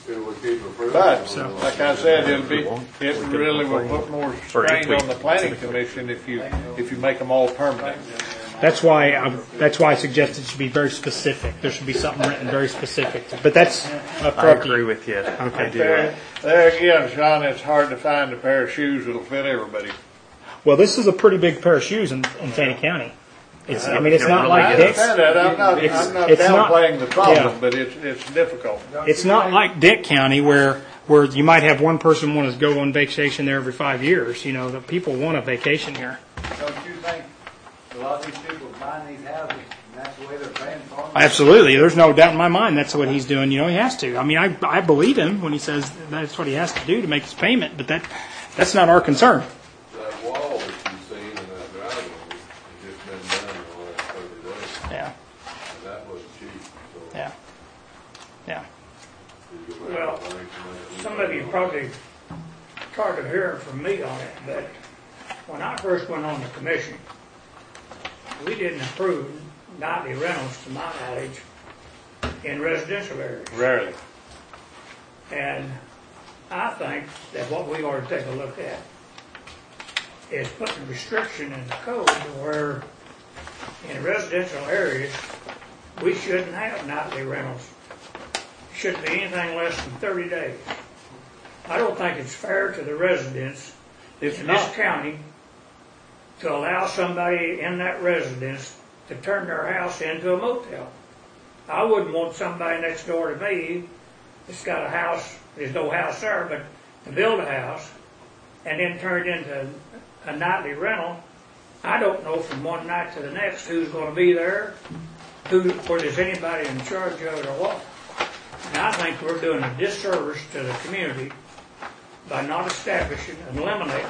H: But,
A: So-
H: like I said, it'll be, it really will put more strain
B: we-
H: on the planning commission if you, if you make them all permanent.
A: That's why I, that's why I suggested it should be very specific. There should be something written very specific. But that's up
B: I
A: to
B: agree
A: you.
B: with you. I
A: Okay.
B: do.
H: There, there again, Sean, it's hard to find a pair of shoes that'll fit everybody.
A: Well, this is a pretty big pair of shoes in, in Taney County. It's, I mean, it's not
B: really
A: like
H: I
B: is.
A: Dick's.
H: understand that, I'm not,
A: It's-
H: I'm not
A: it's not-
H: downplaying the
A: yeah.
H: problem, but it's, it's difficult.
A: It's not like Dick County where where you might have one person want to go on vacation there every five years. You know, the people want a vacation here.
D: Don't you think a lot of these people buying these houses, and that's the way they're paying for them?
A: Absolutely, there's no doubt in my mind that's what he's doing. You know, he has to. I mean, I I believe him when he says that's what he has to do to make his payment. But that that's not our concern.
N: That wall that you've seen in that driveway has just been done in the last thirty days,
A: Yeah,
N: and that wasn't cheap, so.
A: yeah, yeah.
N: you go back
I: Well,
N: and think about it.
I: Some of you probably tired of hearing from me on it, but when I first went on the commission, we didn't approve nightly rentals, to my knowledge, in residential areas.
H: Rarely.
I: And I think that what we ought to take a look at is putting a restriction in the code to where in residential areas, we shouldn't have nightly rentals. Shouldn't be anything less than thirty days. I don't think it's fair to the residents
H: It's
I: in
H: not.
I: this county to allow somebody in that residence to turn their house into a motel. I wouldn't want somebody next door to me that's got a house, there's no house there, but to build a house and then turn it into a nightly rental. I don't know from one night to the next who's going to be there, who, or there's anybody in charge of it or what. And I think we're doing a disservice to the community by not establishing and eliminating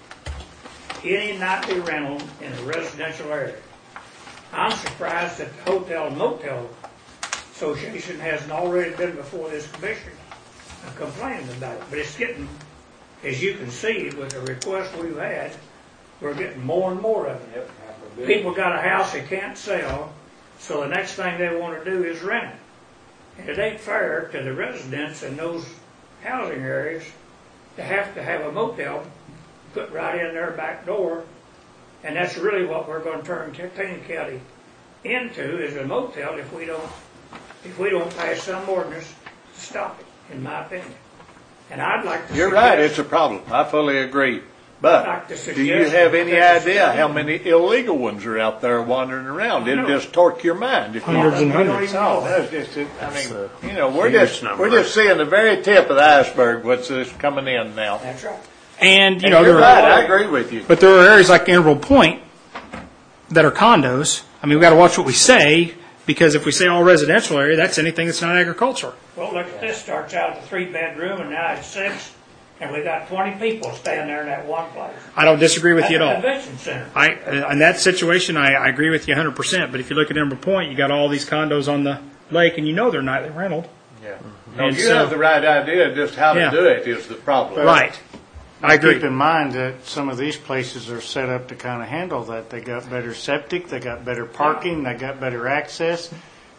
I: any nightly rental in a residential area. I'm surprised that the Hotel and Motel Association hasn't already been before this commission and complaining about it. But it's getting, as you can see with the requests we've had, we're getting more and more of it. People got a house they can't sell, so the next thing they want to do is rent it. And it ain't fair to the residents in those housing areas to have to have a motel put right in their back door. And that's really what we're going to turn Taney County into, is a motel if we don't if we don't pass some ordinance to stop it, in my opinion. And I'd like to
H: You're
I: suggest-
H: right, it's a problem. I fully agree. But
I: Like the
H: do you
I: suggestion
H: have any
I: that-
H: idea how many illegal ones are out there wandering around? It'll just torque your mind. If you-
A: Hundreds and hundreds.
H: Oh, that's just, it. I mean,
B: So,
H: you know, we're
B: huge
H: just,
B: number.
H: we're just seeing the very tip of the iceberg, what's this coming in now.
I: That's right.
A: And, you
H: And
A: know,
H: you're
A: there
H: right,
A: are,
H: I agree with you.
A: but there are areas like Emerald Point that are condos. I mean, we got to watch what we say, because if we say all residential area, that's anything that's not agriculture.
I: Well, look at this, starts out as a three-bedroom, and now it's six, and we got twenty people staying there in that one place.
A: I don't disagree with you at
I: That's a
A: all.
I: convention center.
A: I, in that situation, I, I agree with you one hundred percent. But if you look at Emerald Point, you got all these condos on the lake, and you know they're nightly rented.
H: Yeah. No,
A: And
H: you
A: so-
H: have the right idea, just how to
A: Yeah.
H: do it is the problem.
A: Right. I agree.
L: Keep in mind that some of these places are set up to kind of handle that. They got better septic, they got better parking, they got better access,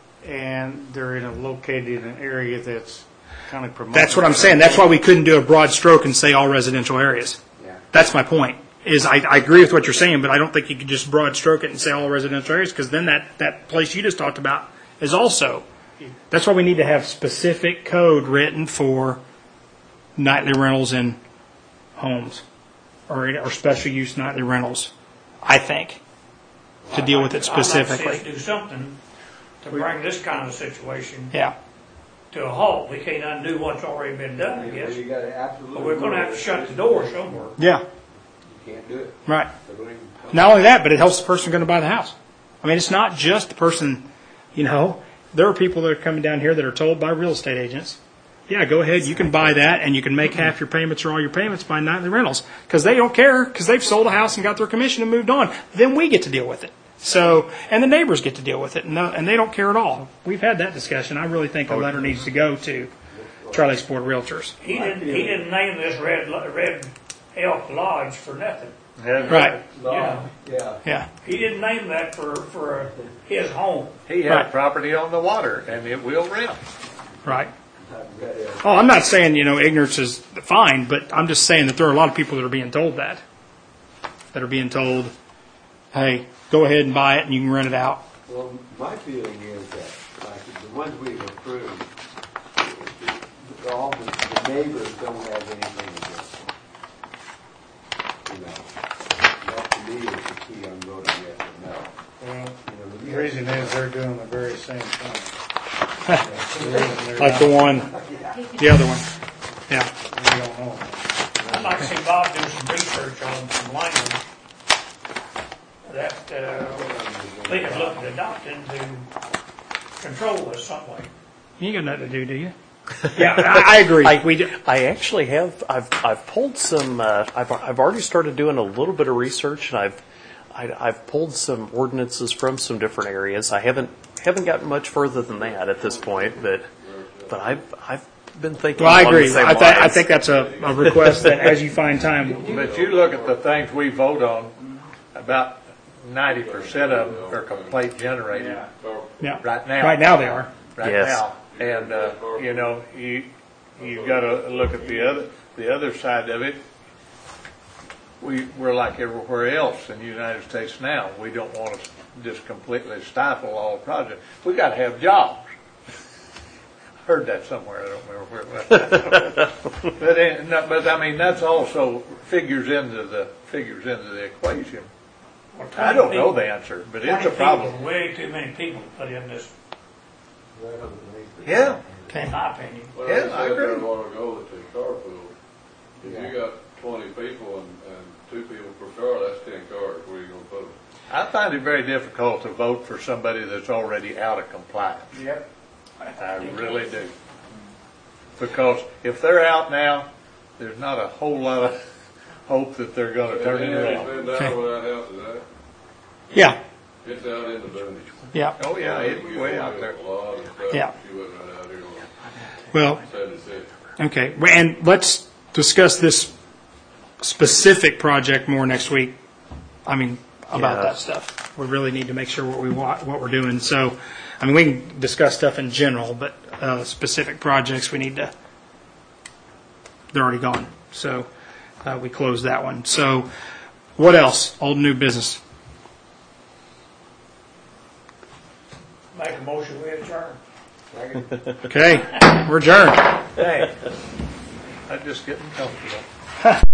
L: and they're in a located in an area that's kind of promoted.
A: That's what I'm saying. That's why we couldn't do a broad stroke and say all residential areas.
E: Yeah.
A: That's my point. Is I, I agree with what you're saying, but I don't think you could just broad stroke it and say all residential areas, because then that, that place you just talked about is also. That's why we need to have specific code written for nightly rentals in homes, or or special use nightly rentals. I think to deal with it
I: I'd like to see us
A: specifically.
I: do something to bring this kind of situation
A: Yeah.
I: to a halt. We can't undo what's already been done, I guess.
E: You gotta absolutely.
I: But we're gonna have to shut the door somewhere.
A: Yeah.
E: You can't do it.
A: Right.
E: They don't even come.
A: Not only that, but it helps the person going to buy the house. I mean, it's not just the person, you know, there are people that are coming down here that are told by real estate agents, yeah, go ahead, you can buy that, and you can make half your payments or all your payments by nightly rentals. Because they don't care, because they've sold a house and got their commission and moved on. Then we get to deal with it. So, and the neighbors get to deal with it, and, no, and they don't care at all. We've had that discussion. I really think a letter needs to go to Charlie Sport Realtors.
I: He didn't, he didn't name this Red, Lo- Red Elk Lodge for nothing.
A: Right.
I: Yeah.
E: Yeah.
A: Yeah.
I: He didn't name that for, for his home.
H: He had
A: Right.
H: property on the water, and it will rent.
A: Right. Oh, I'm not saying, you know, ignorance is fine, but I'm just saying that there are a lot of people that are being told that. That are being told, hey, go ahead and buy it and you can rent it out.
E: Well, my feeling is that, like, the ones we've approved, all the the neighbors don't have anything against them. You know, that to me is the key on voting yes or no.
L: Well,
E: You know,
L: the
E: we
L: reason
E: have-
L: is they're doing the very same thing. The reason they're
A: Like the
L: not-
A: one, the other one. Yeah.
L: We don't know.
I: I'd like to see Bob do some research on some language that, uh, they could look at adopting to control this some way.
A: You ain't got nothing to do, do you? Yeah, I, I agree.
B: I,
A: we do.
B: I actually have. I've I've pulled some. Uh, I've I've already started doing a little bit of research, and I've I, I've pulled some ordinances from some different areas. I haven't haven't gotten much further than that at this point, but but I've I've been thinking.
A: Well, I
B: along the
A: agree.
B: same
A: I, th- I
B: lines.
A: think that's a, a request that as you find time.
H: But you look at the things we vote on, about ninety percent of them are complaint generated
A: Yeah.
H: right now.
A: Right now they are.
H: Right
B: Yes.
H: now. And, uh, you know, you, you've got to look at the other, the other side of it. We, we're like everywhere else in the United States now. We don't want to just completely stifle all projects. We got to have jobs. Heard that somewhere. I don't remember where it was. But, uh, no, but I mean, that's also figures into the, figures into the equation.
I: Well,
H: I don't know
I: people-
H: the answer, but
I: twenty
H: it's a problem.
I: people, Way too many people to put in this,
H: Yeah.
I: in my opinion.
N: Well,
H: Yeah,
N: I
H: I
N: said there
H: agree.
N: a while ago that the car pool, if you got twenty people and, and two people per car, that's ten cars, where you gonna put them?
H: I find it very difficult to vote for somebody that's already out of compliance.
I: Yep.
H: I really do. Because if they're out now, there's not a whole lot of hope that they're gonna turn it
N: It's
H: around.
N: been down where that house is at.
A: Yeah.
N: It's out in the boonies.
A: Yeah.
H: Oh, yeah, it's way out there.
N: A lot of stuff.
A: Yeah.
N: She wasn't right out here on
A: Well,
N: seventy-six.
A: okay. Well, and let's discuss this specific project more next week. I mean, about
B: Yeah.
A: that stuff. We really need to make sure what we want, what we're doing. So, I mean, we can discuss stuff in general, but uh, specific projects we need to. They're already gone, so uh, we closed that one. So, what else? Old and new business.
I: Make a motion, we adjourn.
A: Okay, we're adjourned.
H: Hey, I'm just getting comfortable.